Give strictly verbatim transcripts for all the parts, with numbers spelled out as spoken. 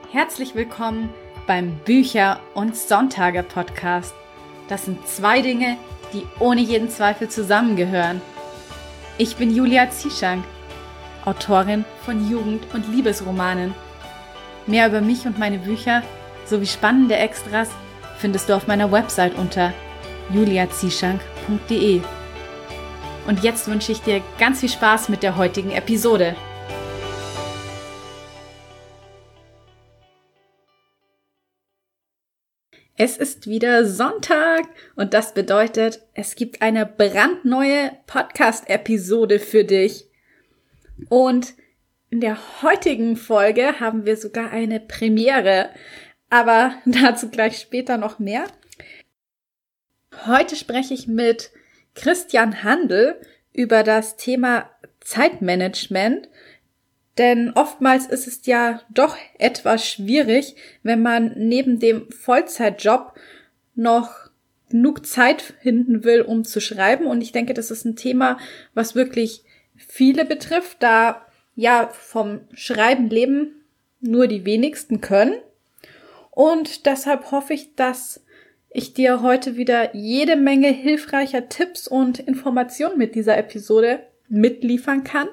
Herzlich willkommen beim Bücher- und Sonntage-Podcast. Das sind zwei Dinge, die ohne jeden Zweifel zusammengehören. Ich bin Julia Zieschank, Autorin von Jugend- und Liebesromanen. Mehr über mich und meine Bücher sowie spannende Extras findest du auf meiner Website unter julia zieschank punkt de. Und jetzt wünsche ich dir ganz viel Spaß mit der heutigen Episode. Es ist wieder Sonntag und das bedeutet, es gibt eine brandneue Podcast-Episode für dich. Und in der heutigen Folge haben wir sogar eine Premiere, aber dazu gleich später noch mehr. Heute spreche ich mit Christian Handel über das Thema Zeitmanagement. Denn oftmals ist es ja doch etwas schwierig, wenn man neben dem Vollzeitjob noch genug Zeit finden will, um zu schreiben. Und ich denke, das ist ein Thema, was wirklich viele betrifft, da ja vom Schreiben leben nur die wenigsten können. Und deshalb hoffe ich, dass ich dir heute wieder jede Menge hilfreicher Tipps und Informationen mit dieser Episode mitliefern kann.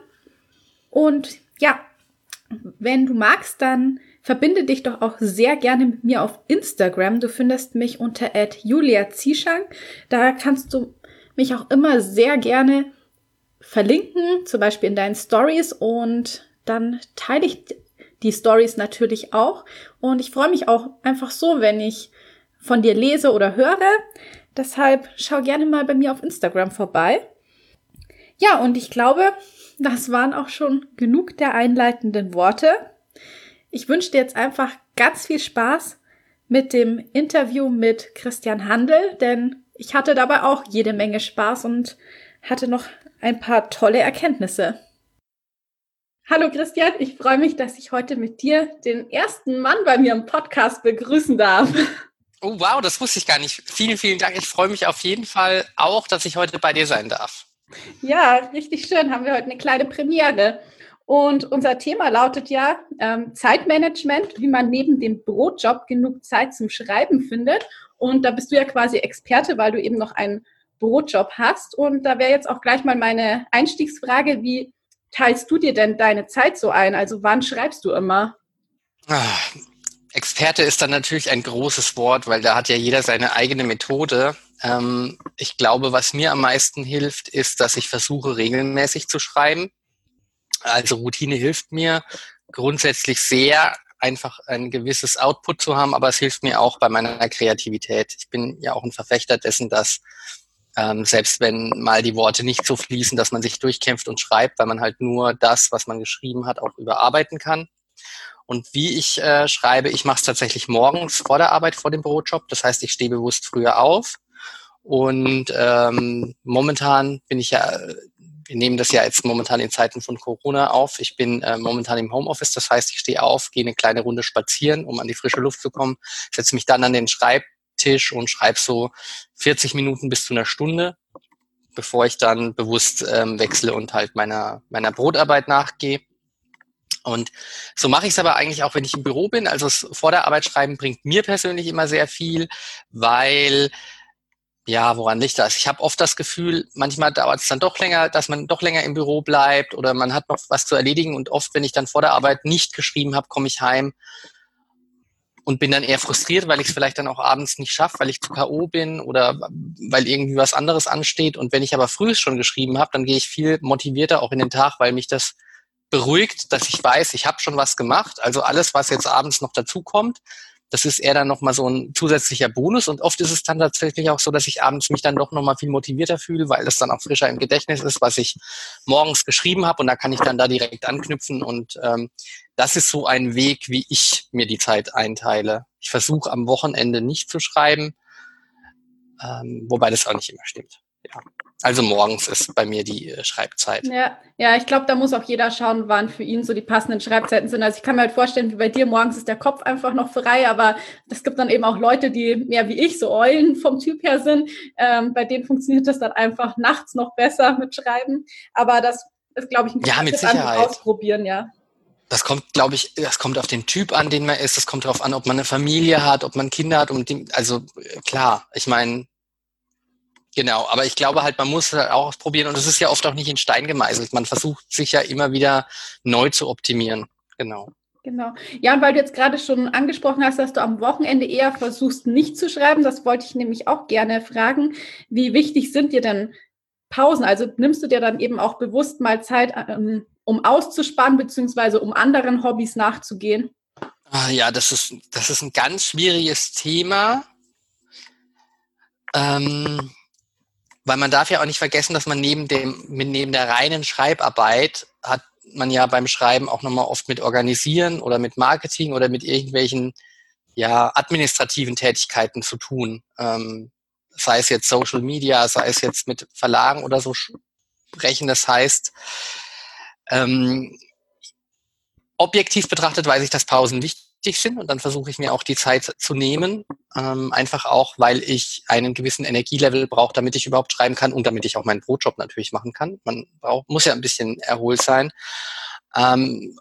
Und ja, wenn du magst, dann verbinde dich doch auch sehr gerne mit mir auf Instagram. Du findest mich unter at julia zieschank. Da kannst du mich auch immer sehr gerne verlinken, zum Beispiel in deinen Stories, und dann teile ich die Stories natürlich auch. Und ich freue mich auch einfach so, wenn ich von dir lese oder höre. Deshalb schau gerne mal bei mir auf Instagram vorbei. Ja, und ich glaube, das waren auch schon genug der einleitenden Worte. Ich wünsche dir jetzt einfach ganz viel Spaß mit dem Interview mit Christian Handel, denn ich hatte dabei auch jede Menge Spaß und hatte noch ein paar tolle Erkenntnisse. Hallo Christian, ich freue mich, dass ich heute mit dir den ersten Mann bei mir im Podcast begrüßen darf. Oh wow, das wusste ich gar nicht. Vielen, vielen Dank. Ich freue mich auf jeden Fall auch, dass ich heute bei dir sein darf. Ja, richtig schön. Haben wir heute eine kleine Premiere. Und unser Thema lautet ja ähm, Zeitmanagement, wie man neben dem Brotjob genug Zeit zum Schreiben findet. Und da bist du ja quasi Experte, weil du eben noch einen Brotjob hast. Und da wäre jetzt auch gleich mal meine Einstiegsfrage: Wie teilst du dir denn deine Zeit so ein? Also wann schreibst du immer? Ah, Experte ist dann natürlich ein großes Wort, weil da hat ja jeder seine eigene Methode. Ähm, ich glaube, was mir am meisten hilft, ist, dass ich versuche, regelmäßig zu schreiben. Also Routine hilft mir grundsätzlich sehr, einfach ein gewisses Output zu haben, aber es hilft mir auch bei meiner Kreativität. Ich bin ja auch ein Verfechter dessen, dass ähm, selbst wenn mal die Worte nicht so fließen, dass man sich durchkämpft und schreibt, weil man halt nur das, was man geschrieben hat, auch überarbeiten kann. Und wie ich äh, schreibe, ich mache es tatsächlich morgens vor der Arbeit, vor dem Brotjob. Das heißt, ich stehe bewusst früher auf. Und ähm, momentan bin ich ja, wir nehmen das ja jetzt momentan in Zeiten von Corona auf. Ich bin äh, momentan im Homeoffice. Das heißt, ich stehe auf, gehe eine kleine Runde spazieren, um an die frische Luft zu kommen, setze mich dann an den Schreibtisch und schreibe so vierzig Minuten bis zu einer Stunde, bevor ich dann bewusst ähm, wechsle und halt meiner meiner Brotarbeit nachgehe. Und so mache ich es aber eigentlich auch, wenn ich im Büro bin. Also das vor der Arbeit schreiben bringt mir persönlich immer sehr viel, weil, ja, woran liegt das? Ich habe oft das Gefühl, manchmal dauert es dann doch länger, dass man doch länger im Büro bleibt oder man hat noch was zu erledigen. Und oft, wenn ich dann vor der Arbeit nicht geschrieben habe, komme ich heim und bin dann eher frustriert, weil ich es vielleicht dann auch abends nicht schaffe, weil ich zu K O bin oder weil irgendwie was anderes ansteht. Und wenn ich aber früh schon geschrieben habe, dann gehe ich viel motivierter auch in den Tag, weil mich das beruhigt, dass ich weiß, ich habe schon was gemacht. Also alles, was jetzt abends noch dazu kommt, das ist eher dann nochmal so ein zusätzlicher Bonus. Und oft ist es dann tatsächlich auch so, dass ich abends mich dann doch nochmal viel motivierter fühle, weil es dann auch frischer im Gedächtnis ist, was ich morgens geschrieben habe. Und da kann ich dann da direkt anknüpfen. Und ähm, das ist so ein Weg, wie ich mir die Zeit einteile. Ich versuche am Wochenende nicht zu schreiben, ähm, wobei das auch nicht immer stimmt. Ja. Also morgens ist bei mir die äh, Schreibzeit. Ja, ja, ich glaube, da muss auch jeder schauen, wann für ihn so die passenden Schreibzeiten sind. Also ich kann mir halt vorstellen, wie bei dir, morgens ist der Kopf einfach noch frei, aber es gibt dann eben auch Leute, die mehr wie ich, so Eulen vom Typ her sind. Ähm, bei denen funktioniert das dann einfach nachts noch besser mit Schreiben. Aber das ist, glaube ich, ein Ja, guter mit Tipp, einfach Sicherheit. ausprobieren, ja. Das kommt, glaube ich, das kommt auf den Typ an, den man ist. Das kommt darauf an, ob man eine Familie hat, ob man Kinder hat. Und die, also klar, ich meine, genau. Aber ich glaube halt, man muss halt auch ausprobieren. Und es ist ja oft auch nicht in Stein gemeißelt. Man versucht sich ja immer wieder neu zu optimieren. Genau. Genau. Ja, und weil du jetzt gerade schon angesprochen hast, dass du am Wochenende eher versuchst, nicht zu schreiben, das wollte ich nämlich auch gerne fragen. Wie wichtig sind dir denn Pausen? Also nimmst du dir dann eben auch bewusst mal Zeit, ähm, um auszuspannen, beziehungsweise um anderen Hobbys nachzugehen? Ah, ja, das ist, das ist ein ganz schwieriges Thema. Ähm, weil man darf ja auch nicht vergessen, dass man neben dem, neben der reinen Schreibarbeit hat man ja beim Schreiben auch nochmal oft mit Organisieren oder mit Marketing oder mit irgendwelchen, ja, administrativen Tätigkeiten zu tun. Ähm, sei es jetzt Social Media, sei es jetzt mit Verlagen oder so sprechen. Das heißt, ähm, objektiv betrachtet weiß ich, dass Pausen wichtig sind und dann versuche ich mir auch die Zeit zu nehmen, ähm, einfach auch, weil ich einen gewissen Energielevel brauche, damit ich überhaupt schreiben kann und damit ich auch meinen Brotjob natürlich machen kann. Man braucht, muss ja ein bisschen erholt sein. Ähm,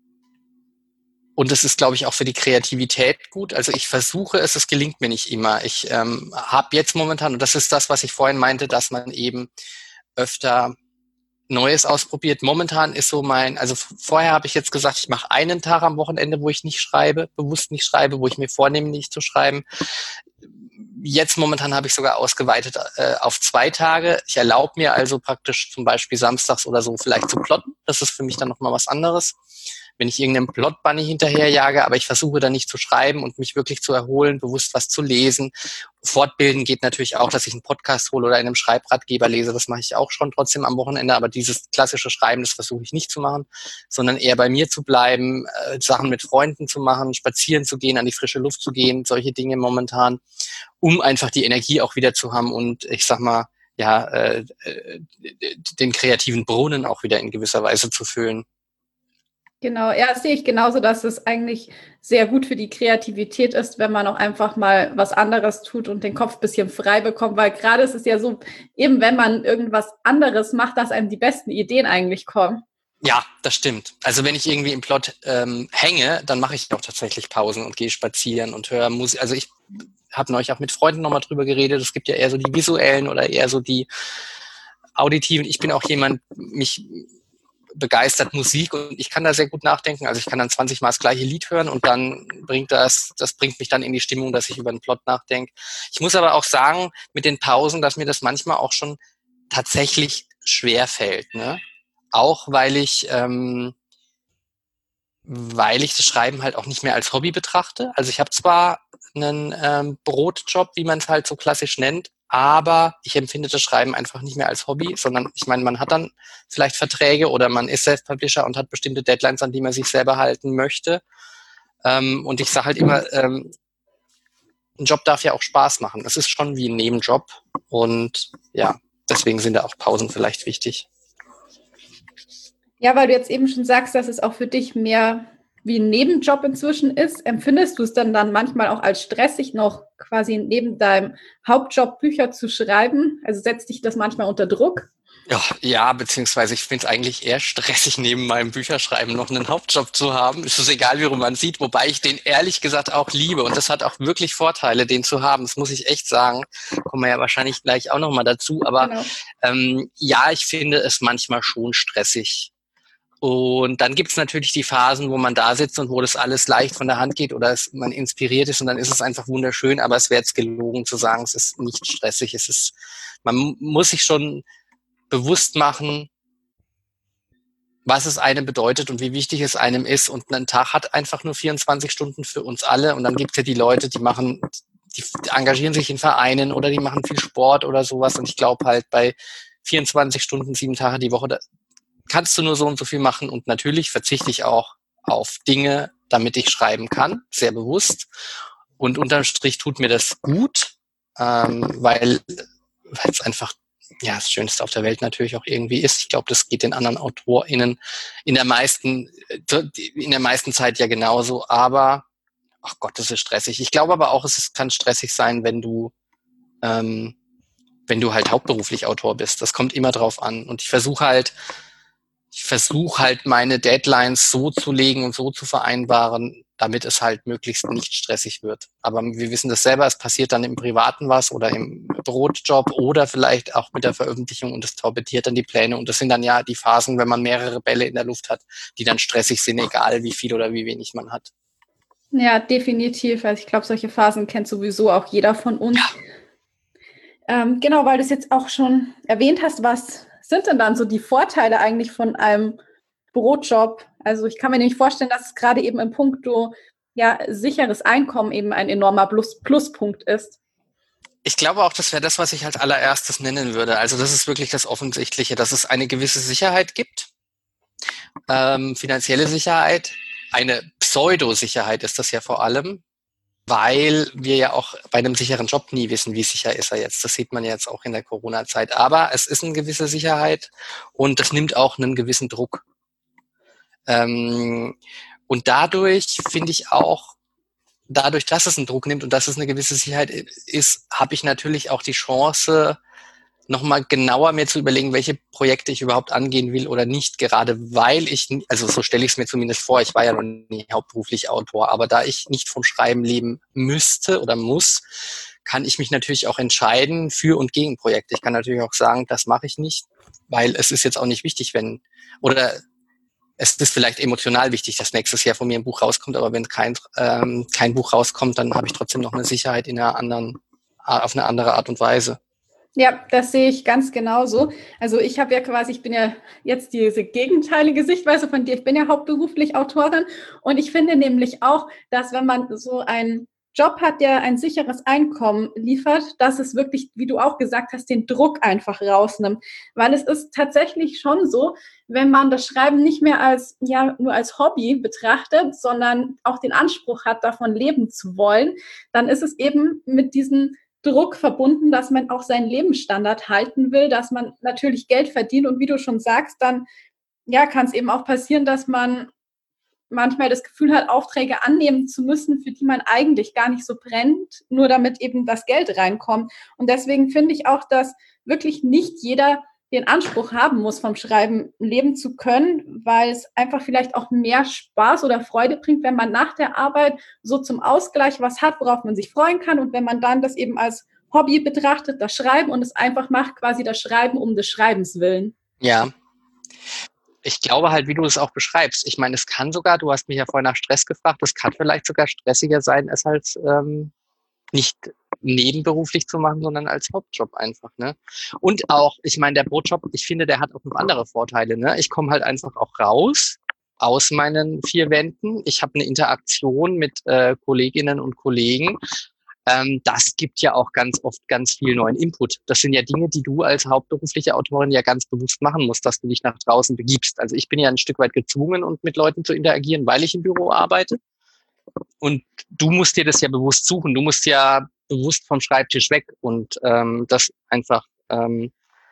und das ist, glaube ich, auch für die Kreativität gut. Also ich versuche es, es gelingt mir nicht immer. Ich ähm, habe jetzt momentan, und das ist das, was ich vorhin meinte, dass man eben öfter Neues ausprobiert. Momentan ist so mein, also vorher habe ich jetzt gesagt, ich mache einen Tag am Wochenende, wo ich nicht schreibe, bewusst nicht schreibe, wo ich mir vornehme, nicht zu schreiben. Jetzt momentan habe ich sogar ausgeweitet äh, auf zwei Tage. Ich erlaube mir also praktisch zum Beispiel samstags oder so vielleicht zu plotten. Das ist für mich dann nochmal was anderes. Wenn ich irgendeinem Plot-Bunny hinterherjage, aber ich versuche dann nicht zu schreiben und mich wirklich zu erholen, bewusst was zu lesen. Fortbilden geht natürlich auch, dass ich einen Podcast hole oder in einem Schreibratgeber lese. Das mache ich auch schon trotzdem am Wochenende, aber dieses klassische Schreiben, das versuche ich nicht zu machen, sondern eher bei mir zu bleiben, äh, Sachen mit Freunden zu machen, spazieren zu gehen, an die frische Luft zu gehen, solche Dinge momentan, um einfach die Energie auch wieder zu haben und ich sag mal, ja, äh, den kreativen Brunnen auch wieder in gewisser Weise zu füllen. Genau, ja, das sehe ich genauso, dass es eigentlich sehr gut für die Kreativität ist, wenn man auch einfach mal was anderes tut und den Kopf ein bisschen frei bekommt, weil gerade ist es ja so, eben wenn man irgendwas anderes macht, dass einem die besten Ideen eigentlich kommen. Ja, das stimmt. Also wenn ich irgendwie im Plot ähm, hänge, dann mache ich auch tatsächlich Pausen und gehe spazieren und höre Musik. Also ich habe neulich auch mit Freunden nochmal drüber geredet. Es gibt ja eher so die visuellen oder eher so die auditiven. Ich bin auch jemand, mich begeistert Musik und ich kann da sehr gut nachdenken. Also ich kann dann zwanzig Mal das gleiche Lied hören und dann bringt das, das bringt mich dann in die Stimmung, dass ich über den Plot nachdenke. Ich muss aber auch sagen, mit den Pausen, dass mir das manchmal auch schon tatsächlich schwer fällt, ne? Auch weil ich, ähm, weil ich das Schreiben halt auch nicht mehr als Hobby betrachte. Also ich habe zwar einen ähm, Brotjob, wie man es halt so klassisch nennt, aber ich empfinde das Schreiben einfach nicht mehr als Hobby, sondern ich meine, man hat dann vielleicht Verträge oder man ist Self-Publisher und hat bestimmte Deadlines, an die man sich selber halten möchte. Ähm, und ich sage halt immer, ähm, ein Job darf ja auch Spaß machen. Es ist schon wie ein Nebenjob und ja, deswegen sind da auch Pausen vielleicht wichtig. Ja, weil du jetzt eben schon sagst, dass es auch für dich mehr wie ein Nebenjob inzwischen ist. Empfindest du es dann dann manchmal auch als stressig, noch quasi neben deinem Hauptjob Bücher zu schreiben? Also setzt dich das manchmal unter Druck? Ja, ja, beziehungsweise ich finde es eigentlich eher stressig, neben meinem Bücherschreiben noch einen Hauptjob zu haben. Es ist egal, wie rum man sieht, wobei ich den ehrlich gesagt auch liebe. Und das hat auch wirklich Vorteile, den zu haben. Das muss ich echt sagen. Kommen wir ja wahrscheinlich gleich auch nochmal dazu. Aber Genau. ähm, ja, ich finde es manchmal schon stressig. Und dann gibt's natürlich die Phasen, wo man da sitzt und wo das alles leicht von der Hand geht oder es, man inspiriert ist und dann ist es einfach wunderschön, aber es wäre jetzt gelogen zu sagen, es ist nicht stressig. Es ist, man muss sich schon bewusst machen, was es einem bedeutet und wie wichtig es einem ist. Und ein Tag hat einfach nur vierundzwanzig Stunden für uns alle. Und dann gibt's ja die Leute, die machen, die engagieren sich in Vereinen oder die machen viel Sport oder sowas. Und ich glaube halt bei vierundzwanzig Stunden, sieben Tage die Woche, da kannst du nur so und so viel machen. Und natürlich verzichte ich auch auf Dinge, damit ich schreiben kann, sehr bewusst. Und unterm Strich tut mir das gut, ähm, weil weil es einfach ja das Schönste auf der Welt natürlich auch irgendwie ist. Ich glaube, das geht den anderen AutorInnen in der meisten in der meisten Zeit ja genauso. Aber ach Gott, das ist stressig. Ich glaube aber auch, es ist, kann stressig sein, wenn du ähm, wenn du halt hauptberuflich Autor bist. Das kommt immer drauf an. Und ich versuche halt ich versuche halt meine Deadlines so zu legen und so zu vereinbaren, damit es halt möglichst nicht stressig wird. Aber wir wissen das selber, es passiert dann im Privaten was oder im Brotjob oder vielleicht auch mit der Veröffentlichung und es torpediert dann die Pläne. Und das sind dann ja die Phasen, wenn man mehrere Bälle in der Luft hat, die dann stressig sind, egal wie viel oder wie wenig man hat. Ja, definitiv. Also ich glaube, solche Phasen kennt sowieso auch jeder von uns. Ja. Ähm, genau, weil du es jetzt auch schon erwähnt hast, was sind denn dann so die Vorteile eigentlich von einem Brotjob? Also ich kann mir nämlich vorstellen, dass es gerade eben im Punkto ja, sicheres Einkommen eben ein enormer Plus- Pluspunkt ist. Ich glaube auch, das wäre das, was ich als allererstes nennen würde. Also das ist wirklich das Offensichtliche, dass es eine gewisse Sicherheit gibt, ähm, finanzielle Sicherheit, eine Pseudo-Sicherheit ist das ja vor allem, weil wir ja auch bei einem sicheren Job nie wissen, wie sicher ist er jetzt. Das sieht man ja jetzt auch in der Corona-Zeit. Aber es ist eine gewisse Sicherheit und das nimmt auch einen gewissen Druck. Ähm, und dadurch finde ich auch, dadurch, dass es einen Druck nimmt und dass es eine gewisse Sicherheit ist, habe ich natürlich auch die Chance, nochmal genauer mir zu überlegen, welche Projekte ich überhaupt angehen will oder nicht, gerade weil ich, also so stelle ich es mir zumindest vor, ich war ja noch nie hauptberuflich Autor, aber da ich nicht vom Schreiben leben müsste oder muss, kann ich mich natürlich auch entscheiden für und gegen Projekte. Ich kann natürlich auch sagen, das mache ich nicht, weil es ist jetzt auch nicht wichtig, wenn, oder es ist vielleicht emotional wichtig, dass nächstes Jahr von mir ein Buch rauskommt, aber wenn kein, ähm, kein Buch rauskommt, dann habe ich trotzdem noch eine Sicherheit in einer anderen, auf eine andere Art und Weise. Ja, das sehe ich ganz genauso. Also ich habe ja quasi, ich bin ja jetzt diese gegenteilige Sichtweise von dir. Ich bin ja hauptberuflich Autorin und ich finde nämlich auch, dass wenn man so einen Job hat, der ein sicheres Einkommen liefert, dass es wirklich, wie du auch gesagt hast, den Druck einfach rausnimmt. Weil es ist tatsächlich schon so, wenn man das Schreiben nicht mehr als, ja, nur als Hobby betrachtet, sondern auch den Anspruch hat, davon leben zu wollen, dann ist es eben mit diesen Druck verbunden, dass man auch seinen Lebensstandard halten will, dass man natürlich Geld verdient und wie du schon sagst, dann ja, kann es eben auch passieren, dass man manchmal das Gefühl hat, Aufträge annehmen zu müssen, für die man eigentlich gar nicht so brennt, nur damit eben das Geld reinkommt. Und deswegen finde ich auch, dass wirklich nicht jeder den Anspruch haben muss, vom Schreiben leben zu können, weil es einfach vielleicht auch mehr Spaß oder Freude bringt, wenn man nach der Arbeit so zum Ausgleich was hat, worauf man sich freuen kann. Und wenn man dann das eben als Hobby betrachtet, das Schreiben und es einfach macht, quasi das Schreiben um des Schreibens willen. Ja. Ich glaube halt, wie du es auch beschreibst. Ich meine, es kann sogar, du hast mich ja vorhin nach Stress gefragt, es kann vielleicht sogar stressiger sein, es als ähm, nicht nebenberuflich zu machen, sondern als Hauptjob einfach, ne? Und auch, ich meine, der Brotjob, ich finde, der hat auch noch andere Vorteile, ne? Ich komme halt einfach auch raus aus meinen vier Wänden. Ich habe eine Interaktion mit äh, Kolleginnen und Kollegen. Ähm, das gibt ja auch ganz oft ganz viel neuen Input. Das sind ja Dinge, die du als hauptberufliche Autorin ja ganz bewusst machen musst, dass du dich nach draußen begibst. Also ich bin ja ein Stück weit gezwungen, und mit Leuten zu interagieren, weil ich im Büro arbeite. Und du musst dir das ja bewusst suchen. Du musst ja bewusst vom Schreibtisch weg und ähm, das einfach, ähm,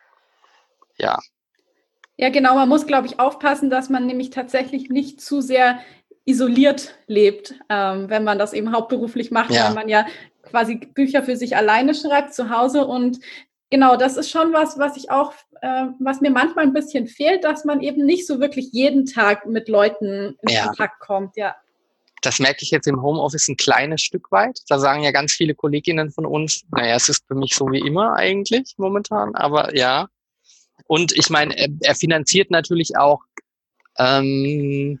ja. Ja, genau. Man muss, glaube ich, aufpassen, dass man nämlich tatsächlich nicht zu sehr isoliert lebt, ähm, wenn man das eben hauptberuflich macht, Ja. weil man ja quasi Bücher für sich alleine schreibt zu Hause. Und genau, das ist schon was, was ich auch, äh, was mir manchmal ein bisschen fehlt, dass man eben nicht so wirklich jeden Tag mit Leuten in Ja. Kontakt kommt. Ja. Das merke ich jetzt im Homeoffice ein kleines Stück weit. Da sagen ja ganz viele Kolleginnen von uns, naja, es ist für mich so wie immer eigentlich momentan, aber ja. Und ich meine, er, er finanziert natürlich auch, ähm,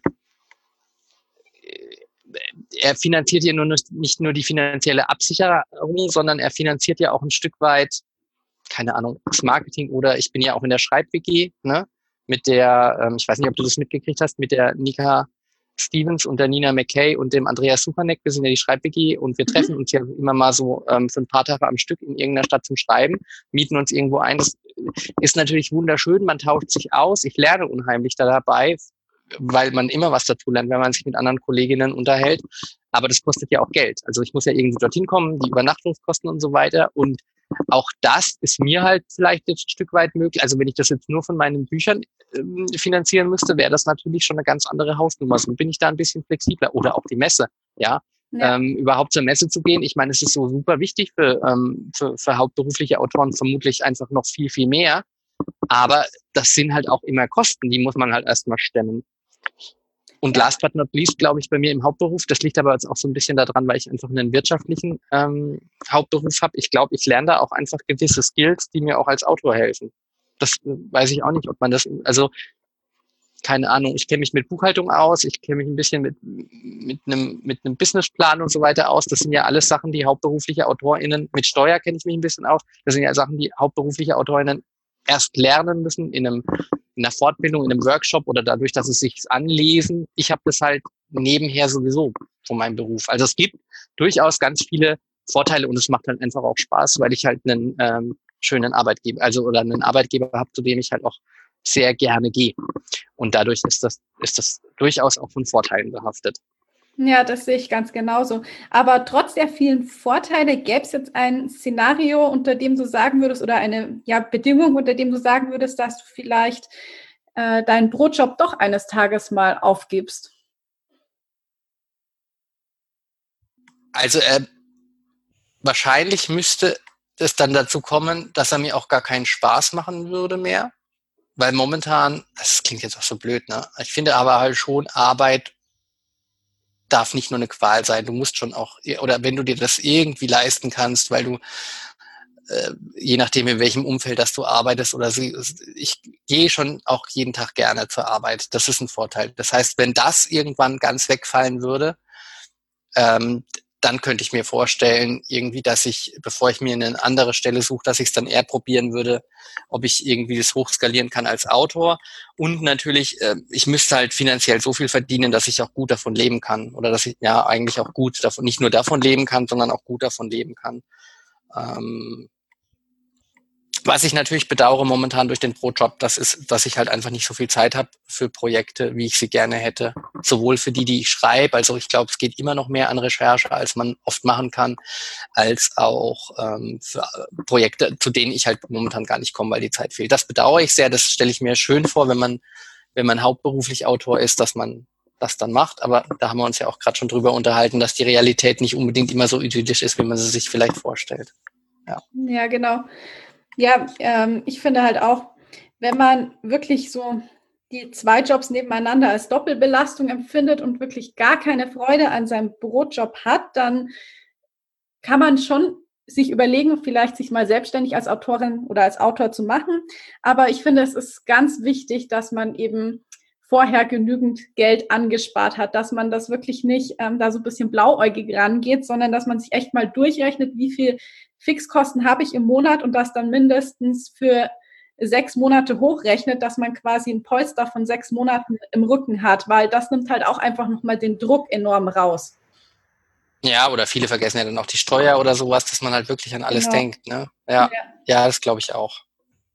er finanziert ja nur nicht nur die finanzielle Absicherung, sondern er finanziert ja auch ein Stück weit, keine Ahnung, das Marketing, oder ich bin ja auch in der Schreib-W G, ne, mit der, ähm, ich weiß nicht, ob du das mitgekriegt hast, mit der Nika Stevens und der Nina McKay und dem Andreas Suchanek. Wir sind ja die Schreib-W G und wir treffen mhm. uns ja immer mal so ähm, für ein paar Tage am Stück in irgendeiner Stadt zum Schreiben, mieten uns irgendwo ein. Das ist natürlich wunderschön, man tauscht sich aus. Ich lerne unheimlich da dabei, weil man immer was dazu lernt, wenn man sich mit anderen Kolleginnen unterhält. Aber das kostet ja auch Geld. Also ich muss ja irgendwie dorthin kommen, die Übernachtungskosten und so weiter. Und auch das ist mir halt vielleicht jetzt ein Stück weit möglich. Also wenn ich das jetzt nur von meinen Büchern ähm, finanzieren müsste, wäre das natürlich schon eine ganz andere Hausnummer. So bin ich da ein bisschen flexibler. Oder auch die Messe, ja. Ja. Ähm, überhaupt zur Messe zu gehen. Ich meine, es ist so super wichtig für, ähm, für, für hauptberufliche Autoren vermutlich einfach noch viel, viel mehr. Aber das sind halt auch immer Kosten, die muss man halt erstmal stemmen. Und Ja. last but not least, glaube ich, bei mir im Hauptberuf, das liegt aber jetzt auch so ein bisschen daran, weil ich einfach einen wirtschaftlichen ähm, Hauptberuf habe. Ich glaube, ich lerne da auch einfach gewisse Skills, die mir auch als Autor helfen. Das äh, weiß ich auch nicht, ob man das, also keine Ahnung, ich kenne mich mit Buchhaltung aus, ich kenne mich ein bisschen mit mit einem mit einem Businessplan und so weiter aus. Das sind ja alles Sachen, die hauptberufliche AutorInnen, mit Steuer kenne ich mich ein bisschen aus. Das sind ja Sachen, die hauptberufliche AutorInnen erst lernen müssen in einem in einer Fortbildung, in einem Workshop oder dadurch, dass sie sich anlesen. Ich habe das halt nebenher sowieso von meinem Beruf. Also es gibt durchaus ganz viele Vorteile und es macht halt einfach auch Spaß, weil ich halt einen ähm, schönen Arbeitgeber, also oder einen Arbeitgeber habe, zu dem ich halt auch sehr gerne gehe. Und dadurch ist das, ist das durchaus auch von Vorteilen behaftet. Ja, das sehe ich ganz genauso. Aber trotz der vielen Vorteile, gäbe es jetzt ein Szenario, unter dem du sagen würdest, oder eine ja, Bedingung, unter dem du sagen würdest, dass du vielleicht äh, deinen Brotjob doch eines Tages mal aufgibst? Also äh, wahrscheinlich müsste es dann dazu kommen, dass er mir auch gar keinen Spaß machen würde mehr. Weil momentan, das klingt jetzt auch so blöd, ne? Ich finde aber halt schon, Arbeit darf nicht nur eine Qual sein. Du musst schon auch, oder wenn du dir das irgendwie leisten kannst, weil du, äh, je nachdem in welchem Umfeld, dass du arbeitest oder sie, ich gehe schon auch jeden Tag gerne zur Arbeit. Das ist ein Vorteil. Das heißt, wenn das irgendwann ganz wegfallen würde, ähm, dann könnte ich mir vorstellen, irgendwie, dass ich, bevor ich mir eine andere Stelle suche, dass ich es dann eher probieren würde, ob ich irgendwie das hochskalieren kann als Autor. Und natürlich, äh, ich müsste halt finanziell so viel verdienen, dass ich auch gut davon leben kann. Oder dass ich ja eigentlich auch gut davon, nicht nur davon leben kann, sondern auch gut davon leben kann. Ähm, Was ich natürlich bedauere momentan durch den Brotjob, das ist, dass ich halt einfach nicht so viel Zeit habe für Projekte, wie ich sie gerne hätte. Sowohl für die, die ich schreibe, also ich glaube, es geht immer noch mehr an Recherche, als man oft machen kann, als auch ähm, für Projekte, zu denen ich halt momentan gar nicht komme, weil die Zeit fehlt. Das bedauere ich sehr, das stelle ich mir schön vor, wenn man, wenn man hauptberuflich Autor ist, dass man das dann macht. Aber da haben wir uns ja auch gerade schon drüber unterhalten, dass die Realität nicht unbedingt immer so idyllisch ist, wie man sie sich vielleicht vorstellt. Ja, Ja, genau. Ja, ähm, ich finde halt auch, wenn man wirklich so die zwei Jobs nebeneinander als Doppelbelastung empfindet und wirklich gar keine Freude an seinem Brotjob hat, dann kann man schon sich überlegen, vielleicht sich mal selbstständig als Autorin oder als Autor zu machen. Aber ich finde, es ist ganz wichtig, dass man eben vorher genügend Geld angespart hat, dass man das wirklich nicht ähm, da so ein bisschen blauäugig rangeht, sondern dass man sich echt mal durchrechnet, wie viel Fixkosten habe ich im Monat und das dann mindestens für sechs Monate hochrechnet, dass man quasi ein Polster von sechs Monaten im Rücken hat, weil das nimmt halt auch einfach nochmal den Druck enorm raus. Ja, oder viele vergessen ja dann auch die Steuer oder sowas, dass man halt wirklich an alles Genau. denkt. Ne? Ja, Ja. ja, das glaube ich auch.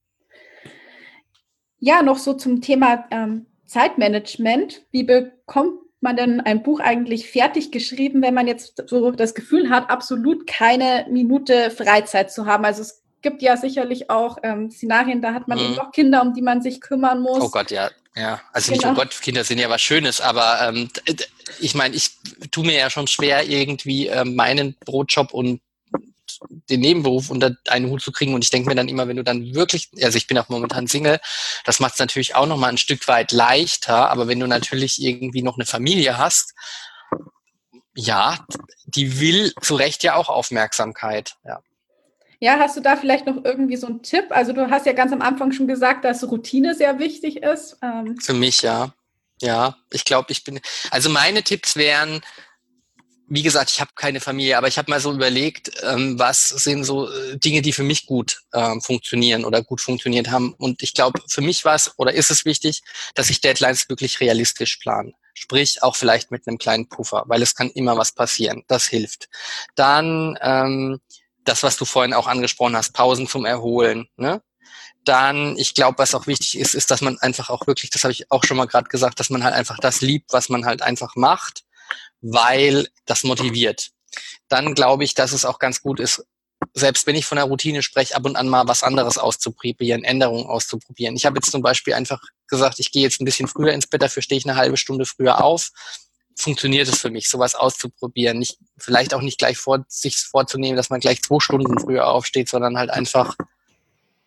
Ja, noch so zum Thema ähm, Zeitmanagement. Wie bekommt man denn ein Buch eigentlich fertig geschrieben, wenn man jetzt so das Gefühl hat, absolut keine Minute Freizeit zu haben? Also es gibt ja sicherlich auch ähm, Szenarien, da hat man eben Hm. noch Kinder, um die man sich kümmern muss. Oh Gott, ja, ja. Also nicht, Genau. oh Gott, Kinder sind ja was Schönes, aber ähm, ich meine, ich tue mir ja schon schwer, irgendwie äh, meinen Brotjob und den Nebenberuf unter einen Hut zu kriegen. Und ich denke mir dann immer, wenn du dann wirklich, also ich bin auch momentan Single, das macht es natürlich auch nochmal ein Stück weit leichter, aber wenn du natürlich irgendwie noch eine Familie hast, ja, die will zu Recht ja auch Aufmerksamkeit, ja. Ja, hast du da vielleicht noch irgendwie so einen Tipp? Also du hast ja ganz am Anfang schon gesagt, dass Routine sehr wichtig ist. Ähm, Für mich, ja. Ja, ich glaube, ich bin, also meine Tipps wären, wie gesagt, ich habe keine Familie, aber ich habe mal so überlegt, ähm, was sind so äh, Dinge, die für mich gut ähm, funktionieren oder gut funktioniert haben. Und ich glaube, für mich war es oder ist es wichtig, dass ich Deadlines wirklich realistisch plane. Sprich, auch vielleicht mit einem kleinen Puffer, weil es kann immer was passieren. Das hilft. Dann ähm, das, was du vorhin auch angesprochen hast, Pausen zum Erholen. Ne? Dann, ich glaube, was auch wichtig ist, ist, dass man einfach auch wirklich, das habe ich auch schon mal gerade gesagt, dass man halt einfach das liebt, was man halt einfach macht, weil das motiviert. Dann glaube ich, dass es auch ganz gut ist, selbst wenn ich von der Routine spreche, ab und an mal was anderes auszuprobieren, Änderungen auszuprobieren. Ich habe jetzt zum Beispiel einfach gesagt, ich gehe jetzt ein bisschen früher ins Bett, dafür stehe ich eine halbe Stunde früher auf. Funktioniert es für mich, sowas auszuprobieren? Nicht, vielleicht auch nicht gleich vor, sich vorzunehmen, dass man gleich zwei Stunden früher aufsteht, sondern halt einfach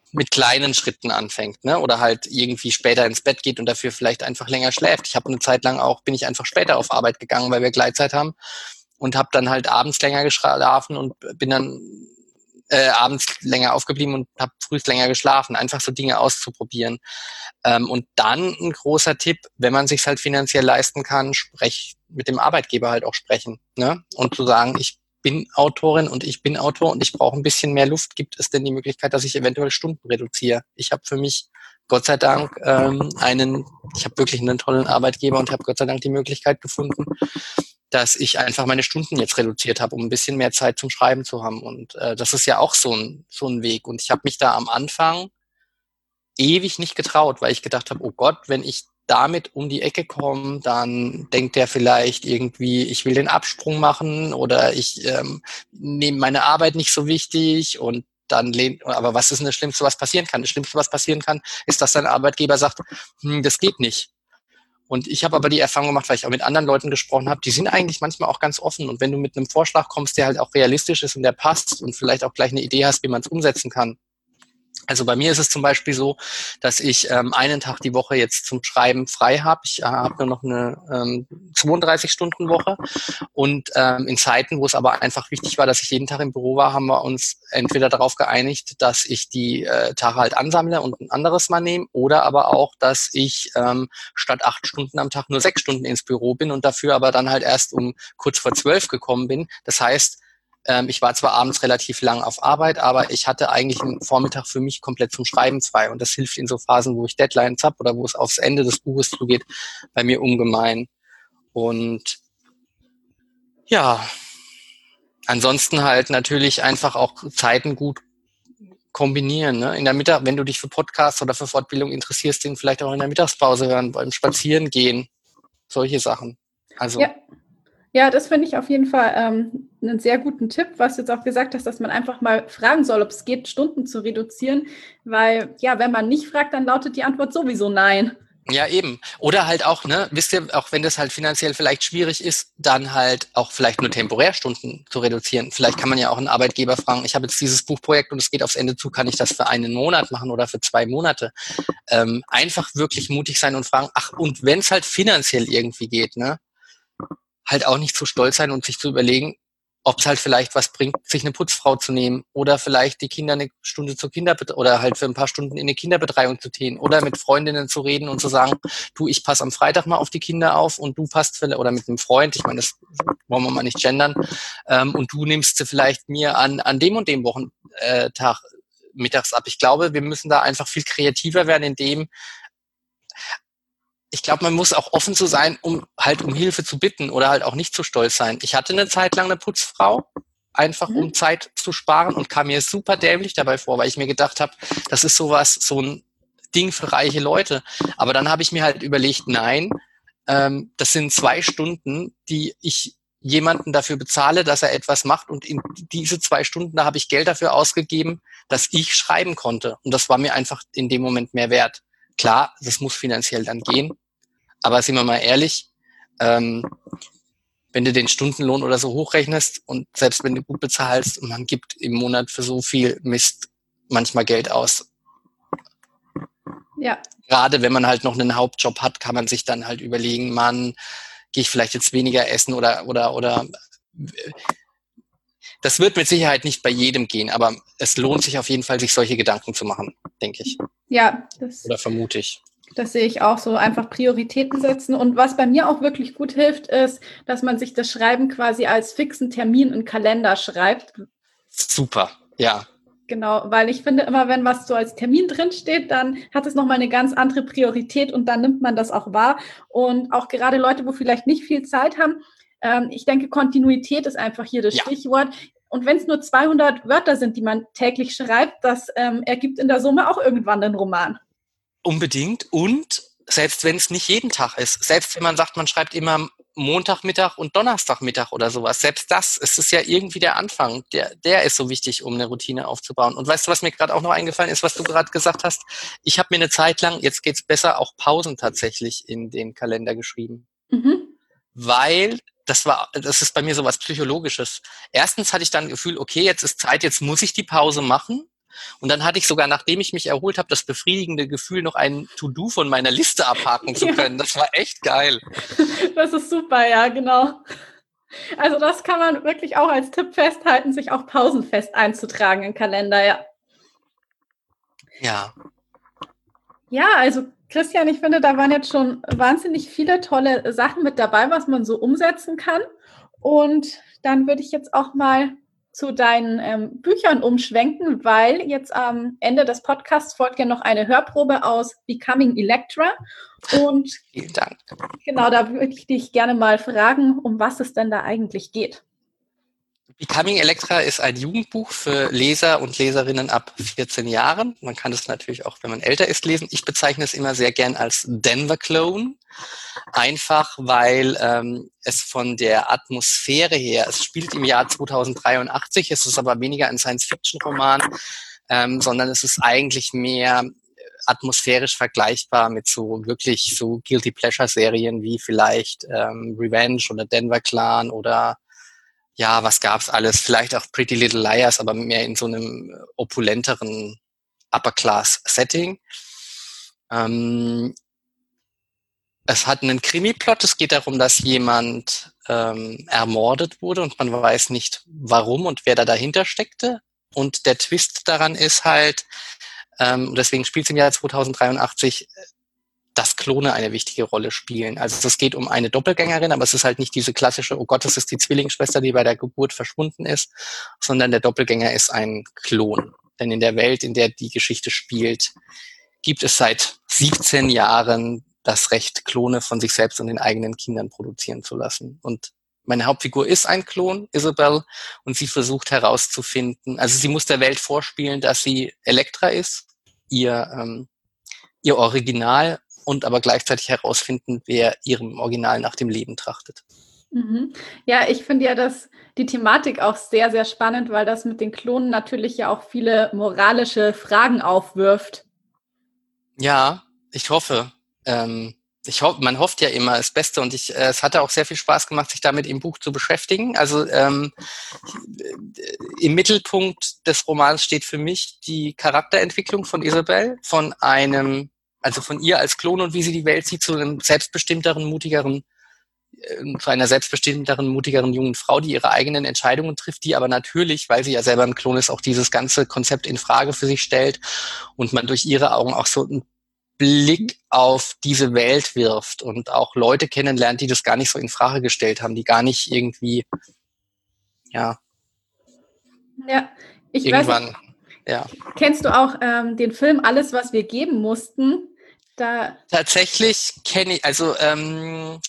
mit kleinen Schritten anfängt, ne? Oder halt irgendwie später ins Bett geht und dafür vielleicht einfach länger schläft. Ich habe eine Zeit lang auch, bin ich einfach später auf Arbeit gegangen, weil wir Gleitzeit haben und habe dann halt abends länger geschlafen und bin dann äh, abends länger aufgeblieben und habe frühs länger geschlafen. Einfach so Dinge auszuprobieren. Ähm, und dann ein großer Tipp, wenn man sich halt finanziell leisten kann, sprech mit dem Arbeitgeber halt auch sprechen, ne? Und zu sagen, ich bin Autorin und ich bin Autor und ich brauche ein bisschen mehr Luft. Gibt es denn die Möglichkeit, dass ich eventuell Stunden reduziere? Ich habe für mich Gott sei Dank ähm, einen, ich habe wirklich einen tollen Arbeitgeber und habe Gott sei Dank die Möglichkeit gefunden, dass ich einfach meine Stunden jetzt reduziert habe, um ein bisschen mehr Zeit zum Schreiben zu haben. Und äh, das ist ja auch so ein so ein Weg. Und ich habe mich da am Anfang ewig nicht getraut, weil ich gedacht habe, oh Gott, wenn ich damit um die Ecke komme, dann denkt der vielleicht irgendwie, ich will den Absprung machen oder ich ähm, nehme meine Arbeit nicht so wichtig und dann lehnt, aber was ist denn das Schlimmste, was passieren kann? Das Schlimmste, was passieren kann, ist, dass dein Arbeitgeber sagt, hm, das geht nicht. Und ich habe aber die Erfahrung gemacht, weil ich auch mit anderen Leuten gesprochen habe, die sind eigentlich manchmal auch ganz offen. Und wenn du mit einem Vorschlag kommst, der halt auch realistisch ist und der passt und vielleicht auch gleich eine Idee hast, wie man es umsetzen kann. Also bei mir ist es zum Beispiel so, dass ich ähm, einen Tag die Woche jetzt zum Schreiben frei habe. Ich äh, habe nur noch eine ähm, zweiunddreißig-Stunden-Woche. Und ähm, in Zeiten, wo es aber einfach wichtig war, dass ich jeden Tag im Büro war, haben wir uns entweder darauf geeinigt, dass ich die äh, Tage halt ansammle und ein anderes Mal nehme, oder aber auch, dass ich ähm, statt acht Stunden am Tag nur sechs Stunden ins Büro bin und dafür aber dann halt erst um kurz vor zwölf gekommen bin. Das heißt, ähm, ich war zwar abends relativ lang auf Arbeit, aber ich hatte eigentlich einen Vormittag für mich komplett zum Schreiben frei. Und das hilft in so Phasen, wo ich Deadlines habe oder wo es aufs Ende des Buches zugeht, bei mir ungemein. Und ja, ansonsten halt natürlich einfach auch Zeiten gut kombinieren. Ne? In der Mittag, wenn du dich für Podcasts oder für Fortbildung interessierst, den vielleicht auch in der Mittagspause hören, beim Spazierengehen, solche Sachen. Also Ja. Ja, das finde ich auf jeden Fall ähm, einen sehr guten Tipp, was du jetzt auch gesagt hast, dass man einfach mal fragen soll, ob es geht, Stunden zu reduzieren, weil ja, wenn man nicht fragt, dann lautet die Antwort sowieso nein. ja, eben. Oder halt auch, ne, wisst ihr, auch wenn das halt finanziell vielleicht schwierig ist, dann halt auch vielleicht nur temporär Stunden zu reduzieren. Vielleicht kann man ja auch einen Arbeitgeber fragen, ich habe jetzt dieses Buchprojekt und es geht aufs Ende zu, kann ich das für einen Monat machen oder für zwei Monate? Ähm, einfach wirklich mutig sein und fragen, ach, und wenn es halt finanziell irgendwie geht, ne, halt auch nicht zu stolz sein und sich zu überlegen, ob es halt vielleicht was bringt, sich eine Putzfrau zu nehmen oder vielleicht die Kinder eine Stunde zur Kinderbet- oder halt für ein paar Stunden in eine Kinderbetreuung zu gehen oder mit Freundinnen zu reden und zu sagen, du, ich passe am Freitag mal auf die Kinder auf und du passt für, oder mit einem Freund, ich meine, das wollen wir mal nicht gendern, ähm, und du nimmst sie vielleicht mir an, an dem und dem Wochentag mittags ab. Ich glaube, wir müssen da einfach viel kreativer werden, in dem ich glaube, man muss auch offen zu sein, um halt um Hilfe zu bitten oder halt auch nicht zu stolz sein. Ich hatte eine Zeit lang eine Putzfrau, einfach um Mhm. Zeit zu sparen und kam mir super dämlich dabei vor, weil ich mir gedacht habe, das ist sowas, so ein Ding für reiche Leute. Aber dann habe ich mir halt überlegt, nein, ähm, das sind zwei Stunden, die ich jemanden dafür bezahle, dass er etwas macht und in diese zwei Stunden, da habe ich Geld dafür ausgegeben, dass ich schreiben konnte. Und das war mir einfach in dem Moment mehr wert. Klar, das muss finanziell dann gehen, aber sind wir mal ehrlich, ähm, wenn du den Stundenlohn oder so hochrechnest und selbst wenn du gut bezahlst und man gibt im Monat für so viel Mist manchmal Geld aus. Ja. Gerade wenn man halt noch einen Hauptjob hat, kann man sich dann halt überlegen, Mann, gehe ich vielleicht jetzt weniger essen oder, oder, oder, das wird mit Sicherheit nicht bei jedem gehen, aber es lohnt sich auf jeden Fall, sich solche Gedanken zu machen, denke ich. Ja, das, Oder vermute ich. das sehe ich auch so. Einfach Prioritäten setzen. Und was bei mir auch wirklich gut hilft, ist, dass man sich das Schreiben quasi als fixen Termin im Kalender schreibt. Super, ja. Genau, weil ich finde immer, wenn was so als Termin drinsteht, dann hat es nochmal eine ganz andere Priorität und dann nimmt man das auch wahr. Und auch gerade Leute, wo vielleicht nicht viel Zeit haben, ähm, ich denke, Kontinuität ist einfach hier das Ja. Stichwort. Und wenn es nur zweihundert Wörter sind, die man täglich schreibt, das ähm, ergibt in der Summe auch irgendwann einen Roman. Unbedingt. Und selbst wenn es nicht jeden Tag ist, selbst wenn man sagt, man schreibt immer Montagmittag und Donnerstagmittag oder sowas, selbst das, es ist ja irgendwie der Anfang, der, der ist so wichtig, um eine Routine aufzubauen. Und weißt du, was mir gerade auch noch eingefallen ist, was du gerade gesagt hast? Ich habe mir eine Zeit lang, jetzt geht's besser, auch Pausen tatsächlich in den Kalender geschrieben. Mhm. Weil das war, das ist bei mir so was Psychologisches. Erstens hatte ich dann das Gefühl, okay, jetzt ist Zeit, jetzt muss ich die Pause machen. Und dann hatte ich sogar, nachdem ich mich erholt habe, das befriedigende Gefühl, noch ein To-Do von meiner Liste abhaken zu können. Ja. Das war echt geil. Das ist super, ja, genau. Also das kann man wirklich auch als Tipp festhalten, sich auch pausenfest einzutragen im Kalender, ja. Ja. Ja, also Christian, ich finde, da waren jetzt schon wahnsinnig viele tolle Sachen mit dabei, was man so umsetzen kann. Und dann würde ich jetzt auch mal zu deinen ähm, Büchern umschwenken, weil jetzt am Ende des Podcasts folgt ja noch eine Hörprobe aus Becoming Electra. Und vielen Dank. Genau, da würde ich dich gerne mal fragen, um was es denn da eigentlich geht. Becoming Electra ist ein Jugendbuch für Leser und Leserinnen ab vierzehn Jahren. Man kann es natürlich auch, wenn man älter ist, lesen. Ich bezeichne es immer sehr gern als Denver Clone. Einfach, weil ähm, es von der Atmosphäre her, es spielt im Jahr zweitausenddreiundachtzig, es ist aber weniger ein Science-Fiction-Roman, ähm, sondern es ist eigentlich mehr atmosphärisch vergleichbar mit so wirklich so Guilty-Pleasure-Serien wie vielleicht ähm, Revenge oder Denver Clan oder ja, was gab's alles? Vielleicht auch Pretty Little Liars, aber mehr in so einem opulenteren Upper-Class-Setting. Ähm, es hat einen Krimi-Plot. Es geht darum, dass jemand ähm, ermordet wurde und man weiß nicht, warum und wer da dahinter steckte. Und der Twist daran ist halt, ähm, deswegen spielt es im Jahr zweitausenddreiundachtzig, dass Klone eine wichtige Rolle spielen. Also es geht um eine Doppelgängerin, aber es ist halt nicht diese klassische, oh Gott, das ist die Zwillingsschwester, die bei der Geburt verschwunden ist, sondern der Doppelgänger ist ein Klon. Denn in der Welt, in der die Geschichte spielt, gibt es seit siebzehn Jahren das Recht, Klone von sich selbst und den eigenen Kindern produzieren zu lassen. Und meine Hauptfigur ist ein Klon, Isabel, und sie versucht herauszufinden, also sie muss der Welt vorspielen, dass sie Elektra ist, ihr, ähm, ihr Original, und aber gleichzeitig herausfinden, wer ihrem Original nach dem Leben trachtet. Mhm. Ja, ich finde ja das, die Thematik auch sehr, sehr spannend, weil das mit den Klonen natürlich ja auch viele moralische Fragen aufwirft. Ja, ich hoffe. Ähm, ich hoffe, man hofft ja immer das Beste und ich, äh, es hatte auch sehr viel Spaß gemacht, sich damit im Buch zu beschäftigen. Also ähm, im Mittelpunkt des Romans steht für mich die Charakterentwicklung von Isabel, von einem also von ihr als Klon und wie sie die Welt sieht, zu einem selbstbestimmteren, mutigeren, äh, zu einer selbstbestimmteren, mutigeren jungen Frau, die ihre eigenen Entscheidungen trifft, die aber natürlich, weil sie ja selber ein Klon ist, auch dieses ganze Konzept in Frage für sich stellt und man durch ihre Augen auch so einen Blick auf diese Welt wirft und auch Leute kennenlernt, die das gar nicht so in Frage gestellt haben, die gar nicht irgendwie, ja, ja ich irgendwann, weiß, ja. Kennst du auch ähm, den Film Alles, was wir geben mussten? Da Tatsächlich kenne ich, also ähm,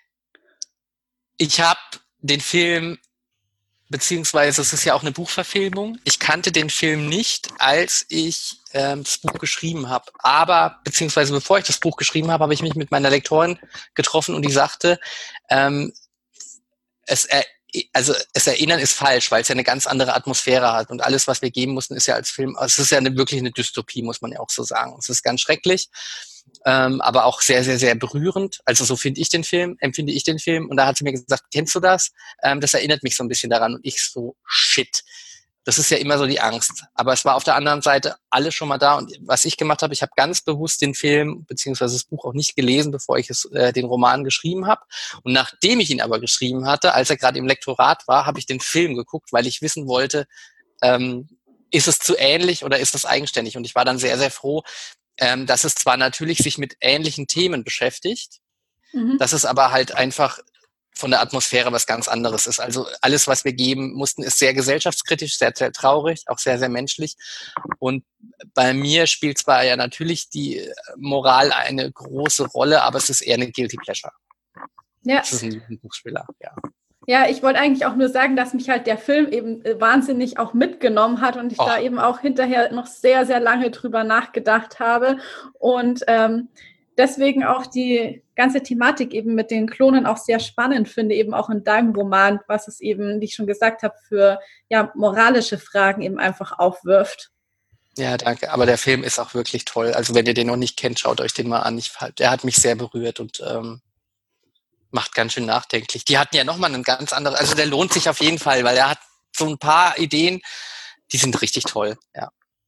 ich habe den Film, beziehungsweise es ist ja auch eine Buchverfilmung, ich kannte den Film nicht, als ich ähm, das Buch geschrieben habe. Aber, beziehungsweise bevor ich das Buch geschrieben habe, habe ich mich mit meiner Lektorin getroffen und die sagte, ähm, es er, also es erinnern ist falsch, weil es ja eine ganz andere Atmosphäre hat und alles, was wir geben mussten, ist ja als Film, also es ist ja eine, wirklich eine Dystopie, muss man ja auch so sagen. Es ist ganz schrecklich, ähm, aber auch sehr, sehr, sehr berührend. Also so finde ich den Film, empfinde ich den Film. Und da hat sie mir gesagt, kennst du das? Ähm, das erinnert mich so ein bisschen daran. Und ich so, shit. Das ist ja immer so die Angst. Aber es war auf der anderen Seite alles schon mal da. Und was ich gemacht habe, ich habe ganz bewusst den Film beziehungsweise das Buch auch nicht gelesen, bevor ich es, äh, den Roman geschrieben habe. Und nachdem ich ihn aber geschrieben hatte, als er gerade im Lektorat war, habe ich den Film geguckt, weil ich wissen wollte, ähm, ist es zu ähnlich oder ist es eigenständig? Und ich war dann sehr, sehr froh, ähm, dass es zwar natürlich sich mit ähnlichen Themen beschäftigt, mhm. dass es aber halt einfach von der Atmosphäre was ganz anderes ist. Also alles, was wir geben mussten, ist sehr gesellschaftskritisch, sehr, sehr traurig, auch sehr, sehr menschlich. Und bei mir spielt zwar ja natürlich die Moral eine große Rolle, aber es ist eher eine Guilty Pleasure. Ja. Es ist ein Jugendbuchspieler, ja. Ja, ich wollte eigentlich auch nur sagen, dass mich halt der Film eben wahnsinnig auch mitgenommen hat und ich Och. da eben auch hinterher noch sehr, sehr lange drüber nachgedacht habe und ähm, deswegen auch die ganze Thematik eben mit den Klonen auch sehr spannend finde, eben auch in deinem Roman, was es eben, wie ich schon gesagt habe, für ja moralische Fragen eben einfach aufwirft. Ja, danke. Aber der Film ist auch wirklich toll. Also wenn ihr den noch nicht kennt, schaut euch den mal an. Ich, der hat mich sehr berührt und ähm, macht ganz schön nachdenklich. Die hatten ja nochmal einen ganz anderen, also der lohnt sich auf jeden Fall, weil er hat so ein paar Ideen, die sind richtig toll, ja.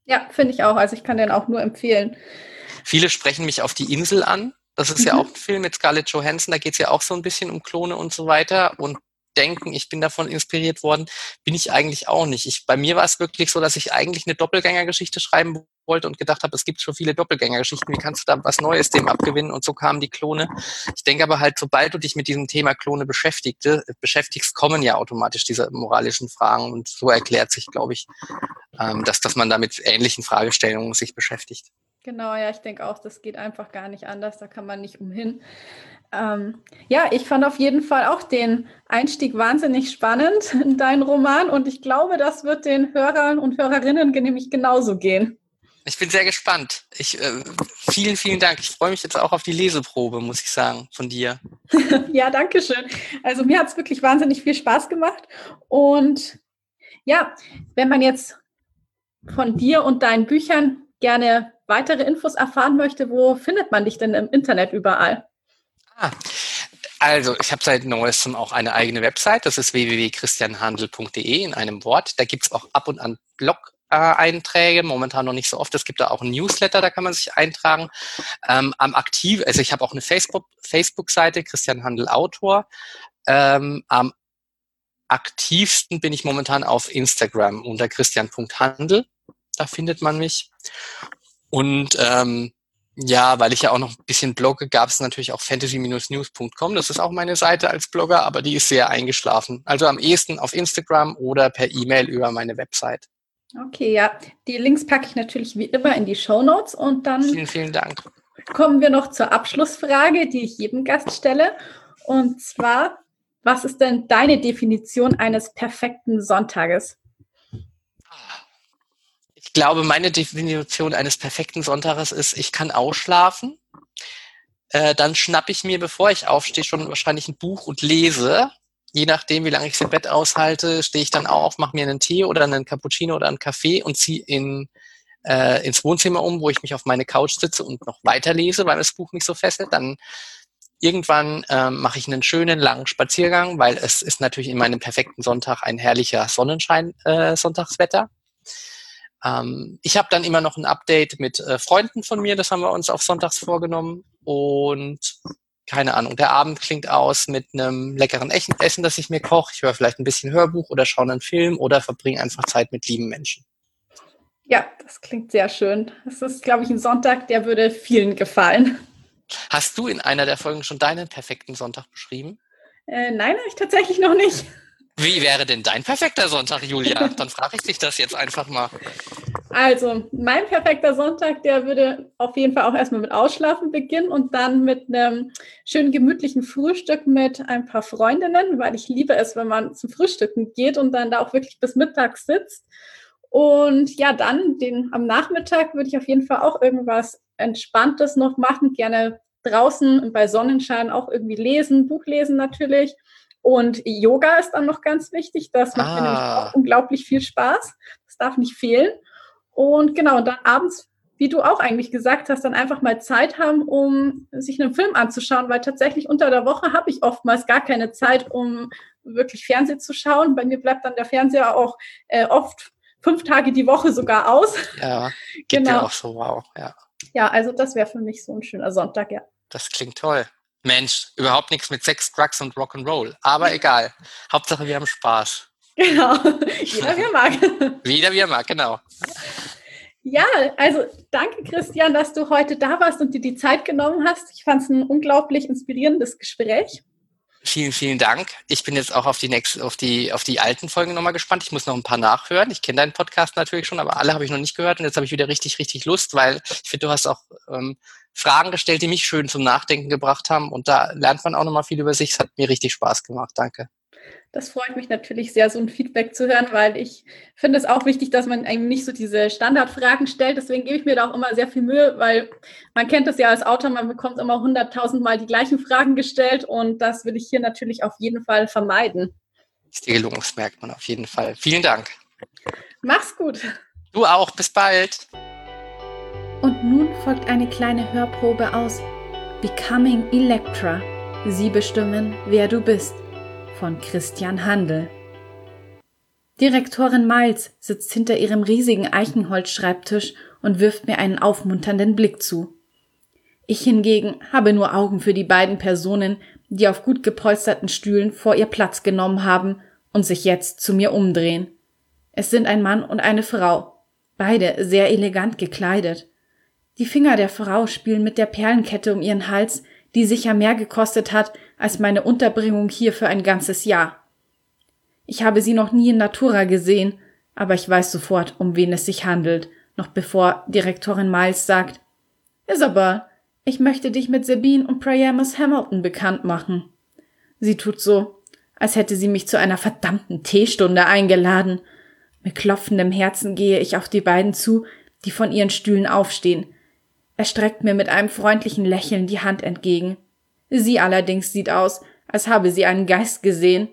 Ja, finde ich auch. Also ich kann den auch nur empfehlen. Viele sprechen mich auf die Insel an. Das ist ja auch ein Film mit Scarlett Johansson. Da geht es ja auch so ein bisschen um Klone und so weiter. Und denken, ich bin davon inspiriert worden, bin ich eigentlich auch nicht. Ich, bei mir war es wirklich so, dass ich eigentlich eine Doppelgängergeschichte schreiben wollte und gedacht habe, es gibt schon viele Doppelgängergeschichten, wie kannst du da was Neues dem abgewinnen? Und so kamen die Klone. Ich denke aber halt, sobald du dich mit diesem Thema Klone beschäftigte, beschäftigst, kommen ja automatisch diese moralischen Fragen. Und so erklärt sich, glaube ich, ähm, dass, dass man da mit ähnlichen Fragestellungen sich beschäftigt. Genau, ja, ich denke auch, das geht einfach gar nicht anders, da kann man nicht umhin. Ähm, ja, ich fand auf jeden Fall auch den Einstieg wahnsinnig spannend in deinen Roman und ich glaube, das wird den Hörern und Hörerinnen nämlich genauso gehen. Ich bin sehr gespannt. Ich, äh, vielen, vielen Dank. Ich freue mich jetzt auch auf die Leseprobe, muss ich sagen, von dir. Ja, danke schön. Also mir hat es wirklich wahnsinnig viel Spaß gemacht und ja, wenn man jetzt von dir und deinen Büchern gerne weitere Infos erfahren möchte, wo findet man dich denn im Internet überall? Ah, also ich habe seit neuestem auch eine eigene Website, das ist w w w punkt christian handel punkt d e in einem Wort. Da gibt es auch ab und an Blog-Einträge, momentan noch nicht so oft. Es gibt da auch ein Newsletter, da kann man sich eintragen. Ähm, am aktiv, also ich habe auch eine Facebook, Facebook-Seite, Christian Handel Autor. Ähm, am aktivsten bin ich momentan auf Instagram unter christian punkt handel. Da findet man mich. Und ähm, ja, weil ich ja auch noch ein bisschen blogge, gab es natürlich auch fantasy Bindestrich news Punkt com. Das ist auch meine Seite als Blogger, aber die ist sehr eingeschlafen. Also am ehesten auf Instagram oder per E-Mail über meine Website. Okay, ja. Die Links packe ich natürlich wie immer in die Shownotes und dann Vielen, vielen Dank. Kommen wir noch zur Abschlussfrage, die ich jedem Gast stelle. Und zwar, was ist denn deine Definition eines perfekten Sonntages? Ich glaube, meine Definition eines perfekten Sonntages ist, ich kann ausschlafen. Äh, dann schnappe ich mir, bevor ich aufstehe, schon wahrscheinlich ein Buch und lese. Je nachdem, wie lange ich es im Bett aushalte, stehe ich dann auf, mache mir einen Tee oder einen Cappuccino oder einen Kaffee und ziehe in, äh, ins Wohnzimmer um, wo ich mich auf meine Couch sitze und noch weiterlese, weil das Buch mich so fesselt. Dann irgendwann ähm, mache ich einen schönen, langen Spaziergang, weil es ist natürlich in meinem perfekten Sonntag ein herrlicher Sonnenschein-Sonntagswetter. Ähm, ich habe dann immer noch ein Update mit äh, Freunden von mir, das haben wir uns auf Sonntags vorgenommen. Und keine Ahnung, der Abend klingt aus mit einem leckeren Essen, das ich mir koche. Ich höre vielleicht ein bisschen Hörbuch oder schaue einen Film oder verbringe einfach Zeit mit lieben Menschen. Ja, das klingt sehr schön. Das ist, glaube ich, ein Sonntag, der würde vielen gefallen. Hast du in einer der Folgen schon deinen perfekten Sonntag beschrieben? Äh, nein, habe ich tatsächlich noch nicht. Wie wäre denn dein perfekter Sonntag, Julia? Dann frage ich dich das jetzt einfach mal. Also, mein perfekter Sonntag, der würde auf jeden Fall auch erstmal mit Ausschlafen beginnen und dann mit einem schönen gemütlichen Frühstück mit ein paar Freundinnen, weil ich liebe es, wenn man zum Frühstücken geht und dann da auch wirklich bis mittags sitzt. Und ja, dann den, am Nachmittag würde ich auf jeden Fall auch irgendwas Entspanntes noch machen, gerne draußen bei Sonnenschein auch irgendwie lesen, Buch lesen natürlich. Und Yoga ist dann noch ganz wichtig. Das macht ah. mir nämlich auch unglaublich viel Spaß. Das darf nicht fehlen. Und genau, und dann abends, wie du auch eigentlich gesagt hast, dann einfach mal Zeit haben, um sich einen Film anzuschauen, weil tatsächlich unter der Woche habe ich oftmals gar keine Zeit, um wirklich Fernsehen zu schauen. Bei mir bleibt dann der Fernseher auch äh, oft fünf Tage die Woche sogar aus. Ja, geht genau. Dir auch so, wow, ja. Ja, also das wäre für mich so ein schöner Sonntag, ja. Das klingt toll. Mensch, überhaupt nichts mit Sex, Drugs und Rock'n'Roll. Aber egal. Hauptsache, wir haben Spaß. Genau. Jeder, wie er mag. Jeder, wie er mag, genau. Ja, also danke, Christian, dass du heute da warst und dir die Zeit genommen hast. Ich fand es ein unglaublich inspirierendes Gespräch. Vielen, vielen Dank. Ich bin jetzt auch auf die nächste, auf die, auf die alten Folgen nochmal gespannt. Ich muss noch ein paar nachhören. Ich kenne deinen Podcast natürlich schon, aber alle habe ich noch nicht gehört und jetzt habe ich wieder richtig, richtig Lust, weil ich finde, du hast auch ähm, Fragen gestellt, die mich schön zum Nachdenken gebracht haben und da lernt man auch nochmal viel über sich. Es hat mir richtig Spaß gemacht. Danke. Das freut mich natürlich sehr, so ein Feedback zu hören, weil ich finde es auch wichtig, dass man einem nicht so diese Standardfragen stellt. Deswegen gebe ich mir da auch immer sehr viel Mühe, weil man kennt es ja als Autor, man bekommt immer hunderttausend Mal die gleichen Fragen gestellt und das will ich hier natürlich auf jeden Fall vermeiden. Ist dir gelungen, das merkt man auf jeden Fall. Vielen Dank. Mach's gut. Du auch, bis bald. Und nun folgt eine kleine Hörprobe aus Becoming Electra. Sie bestimmen, wer du bist. Von Christian Handel. Direktorin Miles sitzt hinter ihrem riesigen Eichenholzschreibtisch und wirft mir einen aufmunternden Blick zu. Ich hingegen habe nur Augen für die beiden Personen, die auf gut gepolsterten Stühlen vor ihr Platz genommen haben und sich jetzt zu mir umdrehen. Es sind ein Mann und eine Frau, beide sehr elegant gekleidet. Die Finger der Frau spielen mit der Perlenkette um ihren Hals, die sicher mehr gekostet hat als meine Unterbringung hier für ein ganzes Jahr. Ich habe sie noch nie in Natura gesehen, aber ich weiß sofort, um wen es sich handelt, noch bevor Direktorin Miles sagt: Isabel, ich möchte dich mit Sabine und Priamus Hamilton bekannt machen. Sie tut so, als hätte sie mich zu einer verdammten Teestunde eingeladen. Mit klopfendem Herzen gehe ich auf die beiden zu, die von ihren Stühlen aufstehen. Er streckt mir mit einem freundlichen Lächeln die Hand entgegen. Sie allerdings sieht aus, als habe sie einen Geist gesehen.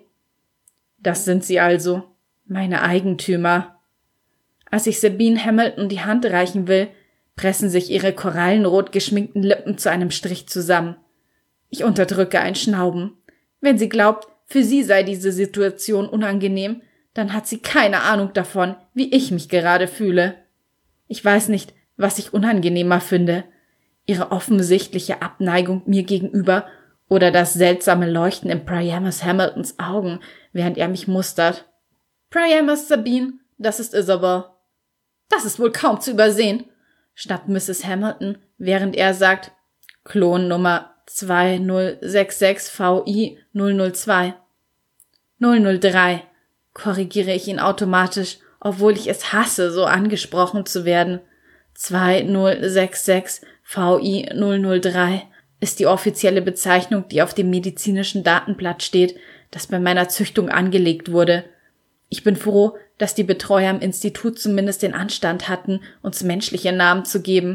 Das sind sie also, meine Eigentümer. Als ich Sabine Hamilton die Hand reichen will, pressen sich ihre korallenrot geschminkten Lippen zu einem Strich zusammen. Ich unterdrücke ein Schnauben. Wenn sie glaubt, für sie sei diese Situation unangenehm, dann hat sie keine Ahnung davon, wie ich mich gerade fühle. Ich weiß nicht, was ich unangenehmer finde. Ihre offensichtliche Abneigung mir gegenüber oder das seltsame Leuchten in Priamus Hamiltons Augen, während er mich mustert. Priamus, Sabine, das ist Isabel. Das ist wohl kaum zu übersehen, schnappt Misses Hamilton, während er sagt, Klon Nummer zwei null sechs sechs V I null null zwei. null null drei, korrigiere ich ihn automatisch, obwohl ich es hasse, so angesprochen zu werden. zwei null sechs sechs V I null null drei ist die offizielle Bezeichnung, die auf dem medizinischen Datenblatt steht, das bei meiner Züchtung angelegt wurde. Ich bin froh, dass die Betreuer im Institut zumindest den Anstand hatten, uns menschliche Namen zu geben.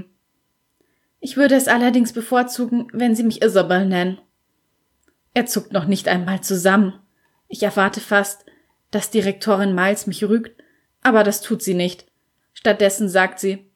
Ich würde es allerdings bevorzugen, wenn Sie mich Isabel nennen. Er zuckt noch nicht einmal zusammen. Ich erwarte fast, dass Direktorin Miles mich rügt, aber das tut sie nicht. Stattdessen sagt sie,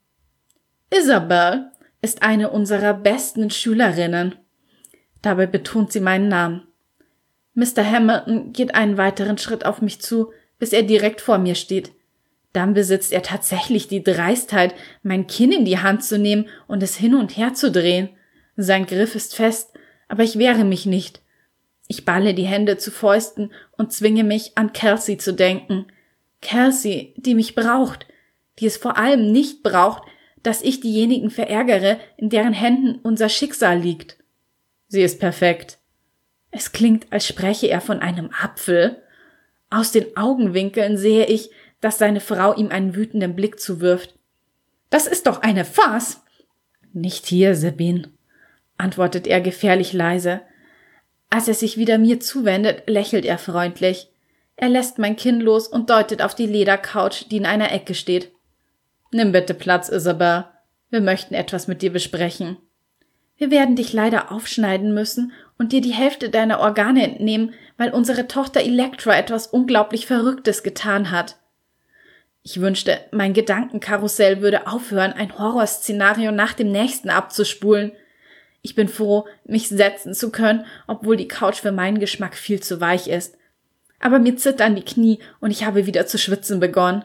Isabel ist eine unserer besten Schülerinnen. Dabei betont sie meinen Namen. Mister Hamilton geht einen weiteren Schritt auf mich zu, bis er direkt vor mir steht. Dann besitzt er tatsächlich die Dreistheit, mein Kinn in die Hand zu nehmen und es hin und her zu drehen. Sein Griff ist fest, aber ich wehre mich nicht. Ich balle die Hände zu Fäusten und zwinge mich, an Kelsey zu denken. Kelsey, die mich braucht, die es vor allem nicht braucht, dass ich diejenigen verärgere, in deren Händen unser Schicksal liegt. Sie ist perfekt. Es klingt, als spreche er von einem Apfel. Aus den Augenwinkeln sehe ich, dass seine Frau ihm einen wütenden Blick zuwirft. Das ist doch eine Farce! Nicht hier, Sabine, antwortet er gefährlich leise. Als er sich wieder mir zuwendet, lächelt er freundlich. Er lässt mein Kinn los und deutet auf die Ledercouch, die in einer Ecke steht. Nimm bitte Platz, Isabel. Wir möchten etwas mit dir besprechen. Wir werden dich leider aufschneiden müssen und dir die Hälfte deiner Organe entnehmen, weil unsere Tochter Elektra etwas unglaublich Verrücktes getan hat. Ich wünschte, mein Gedankenkarussell würde aufhören, ein Horrorszenario nach dem nächsten abzuspulen. Ich bin froh, mich setzen zu können, obwohl die Couch für meinen Geschmack viel zu weich ist. Aber mir zittern die Knie und ich habe wieder zu schwitzen begonnen.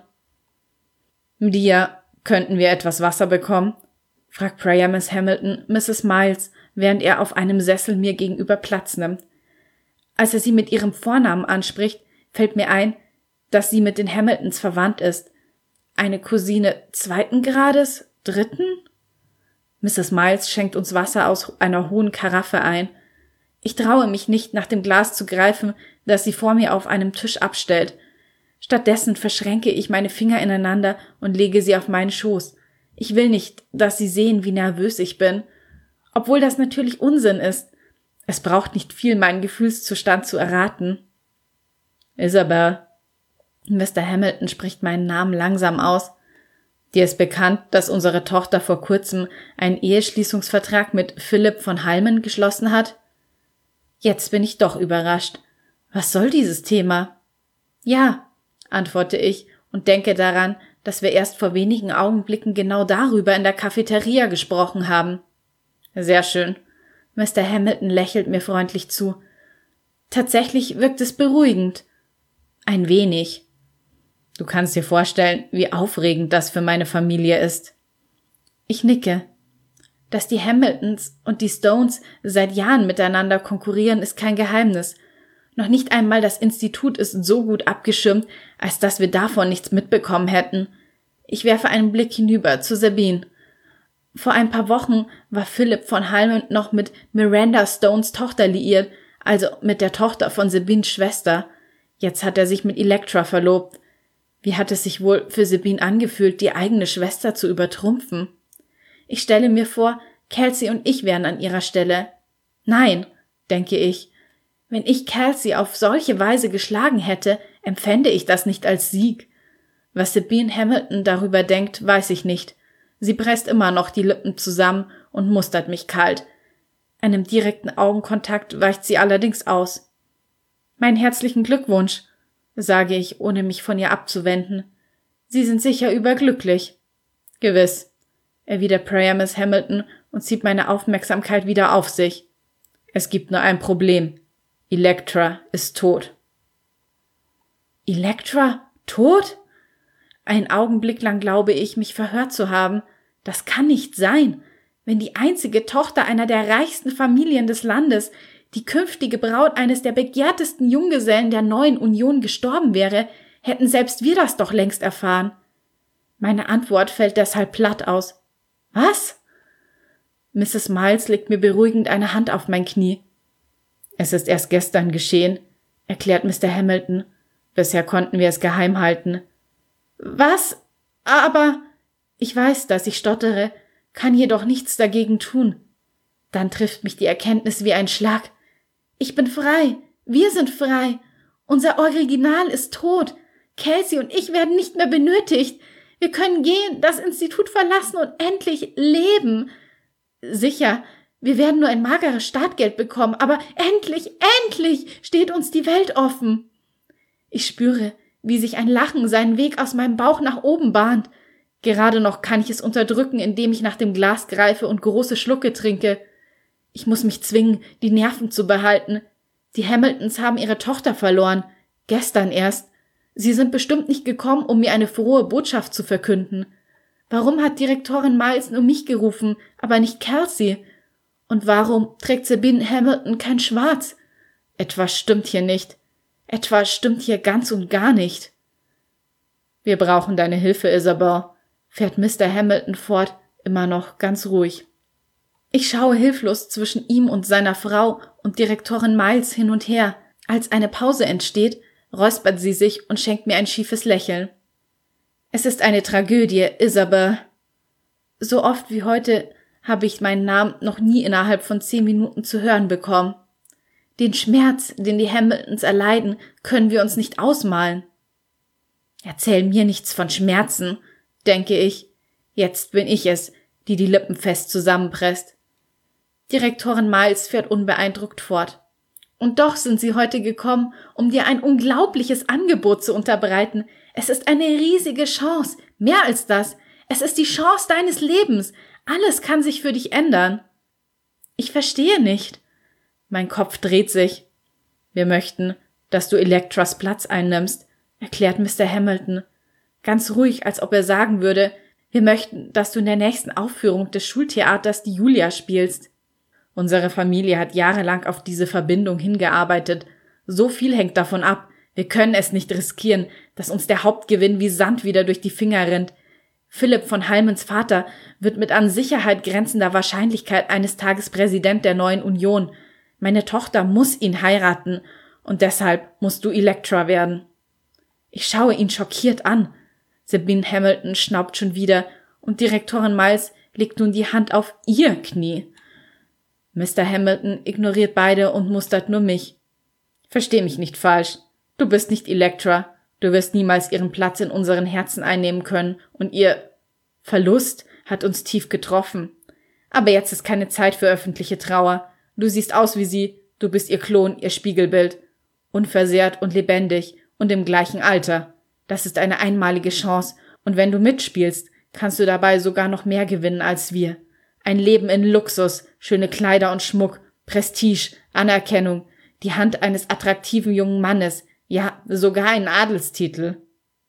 Dia, könnten wir etwas Wasser bekommen? Fragt Priamus Hamilton Misses Miles, während er auf einem Sessel mir gegenüber Platz nimmt. Als er sie mit ihrem Vornamen anspricht, fällt mir ein, dass sie mit den Hamiltons verwandt ist. Eine Cousine zweiten Grades, dritten? Misses Miles schenkt uns Wasser aus einer hohen Karaffe ein. Ich traue mich nicht, nach dem Glas zu greifen, das sie vor mir auf einem Tisch abstellt. Stattdessen verschränke ich meine Finger ineinander und lege sie auf meinen Schoß. Ich will nicht, dass sie sehen, wie nervös ich bin. Obwohl das natürlich Unsinn ist. Es braucht nicht viel, meinen Gefühlszustand zu erraten. Isabel. Mister Hamilton spricht meinen Namen langsam aus. Dir ist bekannt, dass unsere Tochter vor kurzem einen Eheschließungsvertrag mit Philipp von Halmen geschlossen hat? Jetzt bin ich doch überrascht. Was soll dieses Thema? Ja, antworte ich und denke daran, dass wir erst vor wenigen Augenblicken genau darüber in der Cafeteria gesprochen haben. Sehr schön. Mister Hamilton lächelt mir freundlich zu. Tatsächlich wirkt es beruhigend. Ein wenig. Du kannst dir vorstellen, wie aufregend das für meine Familie ist. Ich nicke. Dass die Hamiltons und die Stones seit Jahren miteinander konkurrieren, ist kein Geheimnis. Noch nicht einmal das Institut ist so gut abgeschirmt, als dass wir davon nichts mitbekommen hätten. Ich werfe einen Blick hinüber zu Sabine. Vor ein paar Wochen war Philip von Halmond noch mit Miranda Stones Tochter liiert, also mit der Tochter von Sabines Schwester. Jetzt hat er sich mit Elektra verlobt. Wie hat es sich wohl für Sabine angefühlt, die eigene Schwester zu übertrumpfen? Ich stelle mir vor, Kelsey und ich wären an ihrer Stelle. Nein, denke ich. Wenn ich Kelsey auf solche Weise geschlagen hätte, empfände ich das nicht als Sieg. Was Sabine Hamilton darüber denkt, weiß ich nicht. Sie presst immer noch die Lippen zusammen und mustert mich kalt. Einem direkten Augenkontakt weicht sie allerdings aus. Meinen herzlichen Glückwunsch, sage ich, ohne mich von ihr abzuwenden. Sie sind sicher überglücklich. Gewiss, erwidert Priamus Hamilton und zieht meine Aufmerksamkeit wieder auf sich. Es gibt nur ein Problem. Elektra ist tot. Elektra? Tot? Einen Augenblick lang glaube ich, mich verhört zu haben. Das kann nicht sein. Wenn die einzige Tochter einer der reichsten Familien des Landes, die künftige Braut eines der begehrtesten Junggesellen der neuen Union gestorben wäre, hätten selbst wir das doch längst erfahren. Meine Antwort fällt deshalb platt aus. Was? Misses Miles legt mir beruhigend eine Hand auf mein Knie. Es ist erst gestern geschehen, erklärt Mister Hamilton. Bisher konnten wir es geheim halten. Was? Aber... Ich weiß, dass ich stottere, kann jedoch nichts dagegen tun. Dann trifft mich die Erkenntnis wie ein Schlag. Ich bin frei. Wir sind frei. Unser Original ist tot. Kelsey und ich werden nicht mehr benötigt. Wir können gehen, das Institut verlassen und endlich leben. Sicher, wir werden nur ein mageres Startgeld bekommen, aber endlich, endlich steht uns die Welt offen. Ich spüre, wie sich ein Lachen seinen Weg aus meinem Bauch nach oben bahnt. Gerade noch kann ich es unterdrücken, indem ich nach dem Glas greife und große Schlucke trinke. Ich muss mich zwingen, die Nerven zu behalten. Die Hamiltons haben ihre Tochter verloren. Gestern erst. Sie sind bestimmt nicht gekommen, um mir eine frohe Botschaft zu verkünden. Warum hat Direktorin Miles nur mich gerufen, aber nicht Kelsey? Und warum trägt Sabine Hamilton kein Schwarz? Etwas stimmt hier nicht. Etwas stimmt hier ganz und gar nicht. Wir brauchen deine Hilfe, Isabel, fährt Mister Hamilton fort, immer noch ganz ruhig. Ich schaue hilflos zwischen ihm und seiner Frau und Direktorin Miles hin und her. Als eine Pause entsteht, räuspert sie sich und schenkt mir ein schiefes Lächeln. Es ist eine Tragödie, Isabel. So oft wie heute habe ich meinen Namen noch nie innerhalb von zehn Minuten zu hören bekommen. Den Schmerz, den die Hamiltons erleiden, können wir uns nicht ausmalen. Erzähl mir nichts von Schmerzen, denke ich. Jetzt bin ich es, die die Lippen fest zusammenpresst. Direktorin Miles fährt unbeeindruckt fort. Und doch sind sie heute gekommen, um dir ein unglaubliches Angebot zu unterbreiten. Es ist eine riesige Chance, mehr als das. Es ist die Chance deines Lebens. Alles kann sich für dich ändern. Ich verstehe nicht. Mein Kopf dreht sich. Wir möchten, dass du Elektras Platz einnimmst, erklärt Mister Hamilton. Ganz ruhig, als ob er sagen würde, wir möchten, dass du in der nächsten Aufführung des Schultheaters die Julia spielst. Unsere Familie hat jahrelang auf diese Verbindung hingearbeitet. So viel hängt davon ab. Wir können es nicht riskieren, dass uns der Hauptgewinn wie Sand wieder durch die Finger rinnt. Philipp von Halmonds Vater wird mit an Sicherheit grenzender Wahrscheinlichkeit eines Tages Präsident der neuen Union. Meine Tochter muss ihn heiraten und deshalb musst du Elektra werden. Ich schaue ihn schockiert an. Sabine Hamilton schnaubt schon wieder und Direktorin Miles legt nun die Hand auf ihr Knie. Mister Hamilton ignoriert beide und mustert nur mich. Versteh mich nicht falsch. Du bist nicht Elektra. Du wirst niemals ihren Platz in unseren Herzen einnehmen können und ihr Verlust hat uns tief getroffen. Aber jetzt ist keine Zeit für öffentliche Trauer. Du siehst aus wie sie, du bist ihr Klon, ihr Spiegelbild. Unversehrt und lebendig und im gleichen Alter. Das ist eine einmalige Chance und wenn du mitspielst, kannst du dabei sogar noch mehr gewinnen als wir. Ein Leben in Luxus, schöne Kleider und Schmuck, Prestige, Anerkennung, die Hand eines attraktiven jungen Mannes, ja, sogar einen Adelstitel.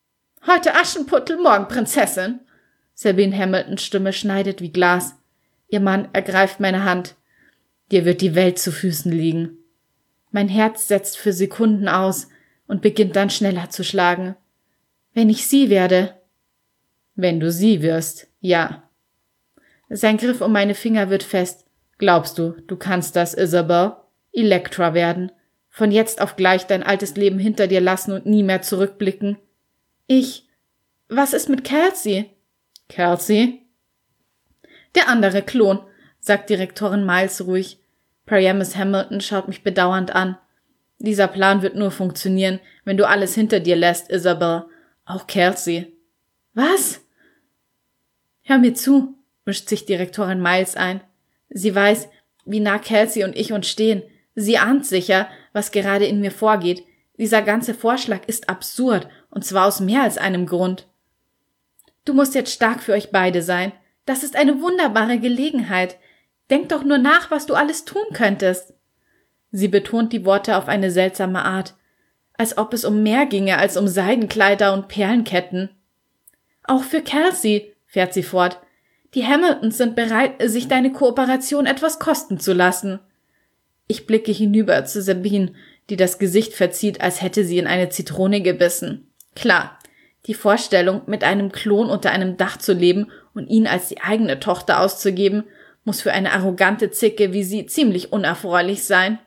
Heute Aschenputtel, morgen Prinzessin. Sabine Hamiltons Stimme schneidet wie Glas. Ihr Mann ergreift meine Hand. Dir wird die Welt zu Füßen liegen. Mein Herz setzt für Sekunden aus und beginnt dann schneller zu schlagen. Wenn ich sie werde. Wenn du sie wirst, ja. Sein Griff um meine Finger wird fest. Glaubst du, du kannst das, Isabel? Elektra werden. Von jetzt auf gleich dein altes Leben hinter dir lassen und nie mehr zurückblicken. Ich. Was ist mit Kelsey? Kelsey? Der andere Klon, sagt Direktorin Miles ruhig. Priamus Hamilton schaut mich bedauernd an. Dieser Plan wird nur funktionieren, wenn du alles hinter dir lässt, Isabel. Auch Kelsey. Was? Hör mir zu, mischt sich Direktorin Miles ein. Sie weiß, wie nah Kelsey und ich uns stehen. Sie ahnt sicher, was gerade in mir vorgeht. Dieser ganze Vorschlag ist absurd, und zwar aus mehr als einem Grund. Du musst jetzt stark für euch beide sein. Das ist eine wunderbare Gelegenheit. Denk doch nur nach, was du alles tun könntest. Sie betont die Worte auf eine seltsame Art, als ob es um mehr ginge als um Seidenkleider und Perlenketten. Auch für Kelsey, fährt sie fort. Die Hamiltons sind bereit, sich deine Kooperation etwas kosten zu lassen. Ich blicke hinüber zu Sabine, die das Gesicht verzieht, als hätte sie in eine Zitrone gebissen. Klar, die Vorstellung, mit einem Klon unter einem Dach zu leben und ihn als die eigene Tochter auszugeben, muss für eine arrogante Zicke wie sie ziemlich unerfreulich sein.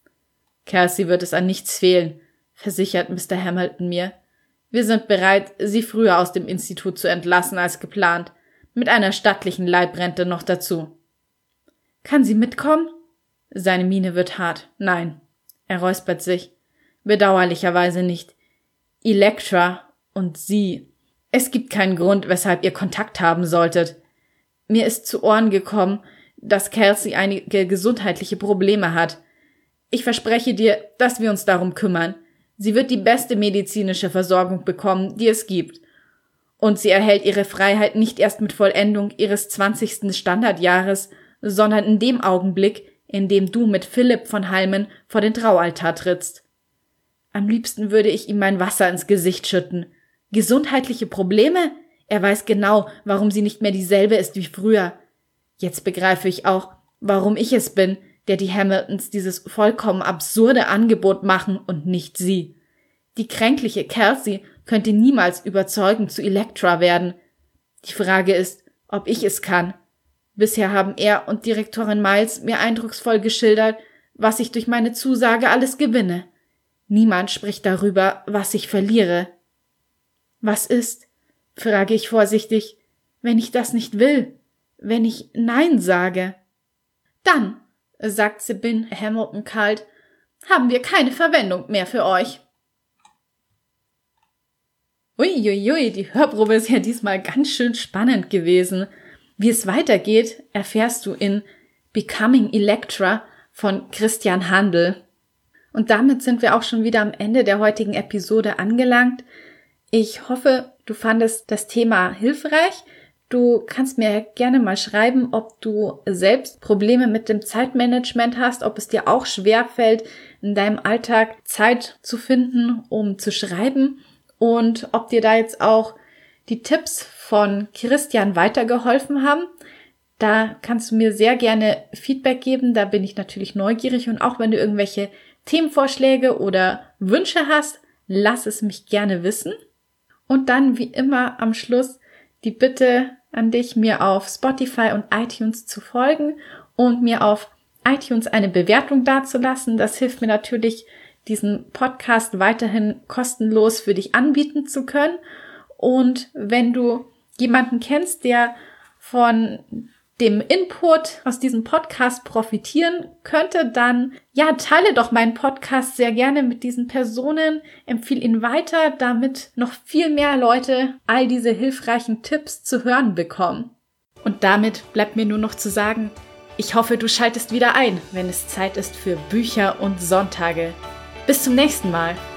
Kelsey wird es an nichts fehlen, versichert Mister Hamilton mir. Wir sind bereit, sie früher aus dem Institut zu entlassen als geplant, mit einer stattlichen Leibrente noch dazu. Kann sie mitkommen? Seine Miene wird hart. Nein. Er räuspert sich. Bedauerlicherweise nicht. Elektra und sie. Es gibt keinen Grund, weshalb ihr Kontakt haben solltet. Mir ist zu Ohren gekommen, dass Kelsey einige gesundheitliche Probleme hat. Ich verspreche dir, dass wir uns darum kümmern. Sie wird die beste medizinische Versorgung bekommen, die es gibt. Und sie erhält ihre Freiheit nicht erst mit Vollendung ihres zwanzigsten Standardjahres, sondern in dem Augenblick, in dem du mit Philipp von Halmen vor den Traualtar trittst. Am liebsten würde ich ihm mein Wasser ins Gesicht schütten. Gesundheitliche Probleme? Er weiß genau, warum sie nicht mehr dieselbe ist wie früher. Jetzt begreife ich auch, warum ich es bin, der die Hamiltons dieses vollkommen absurde Angebot machen und nicht sie. Die kränkliche Kelsey könnte niemals überzeugend zu Elektra werden. Die Frage ist, ob ich es kann. Bisher haben er und Direktorin Miles mir eindrucksvoll geschildert, was ich durch meine Zusage alles gewinne. Niemand spricht darüber, was ich verliere. Was ist, frage ich vorsichtig, wenn ich das nicht will, wenn ich Nein sage? Dann, sagt Sabine Hamilton kalt, haben wir keine Verwendung mehr für euch. Uiuiui, die Hörprobe ist ja diesmal ganz schön spannend gewesen. Wie es weitergeht, erfährst du in Becoming Elektra von Christian Handel. Und damit sind wir auch schon wieder am Ende der heutigen Episode angelangt. Ich hoffe, du fandest das Thema hilfreich. Du kannst mir gerne mal schreiben, ob du selbst Probleme mit dem Zeitmanagement hast, ob es dir auch schwerfällt, in deinem Alltag Zeit zu finden, um zu schreiben und ob dir da jetzt auch die Tipps von Christian weitergeholfen haben. Da kannst du mir sehr gerne Feedback geben, da bin ich natürlich neugierig und auch wenn du irgendwelche Themenvorschläge oder Wünsche hast, lass es mich gerne wissen. Und dann wie immer am Schluss die Bitte an dich, mir auf Spotify und iTunes zu folgen und mir auf iTunes eine Bewertung dazulassen. Das hilft mir natürlich, diesen Podcast weiterhin kostenlos für dich anbieten zu können. Und wenn du jemanden kennst, der von dem Input aus diesem Podcast profitieren könnte, dann ja, teile doch meinen Podcast sehr gerne mit diesen Personen, empfehle ihn weiter, damit noch viel mehr Leute all diese hilfreichen Tipps zu hören bekommen. Und damit bleibt mir nur noch zu sagen, ich hoffe, du schaltest wieder ein, wenn es Zeit ist für Bücher und Sonntage. Bis zum nächsten Mal.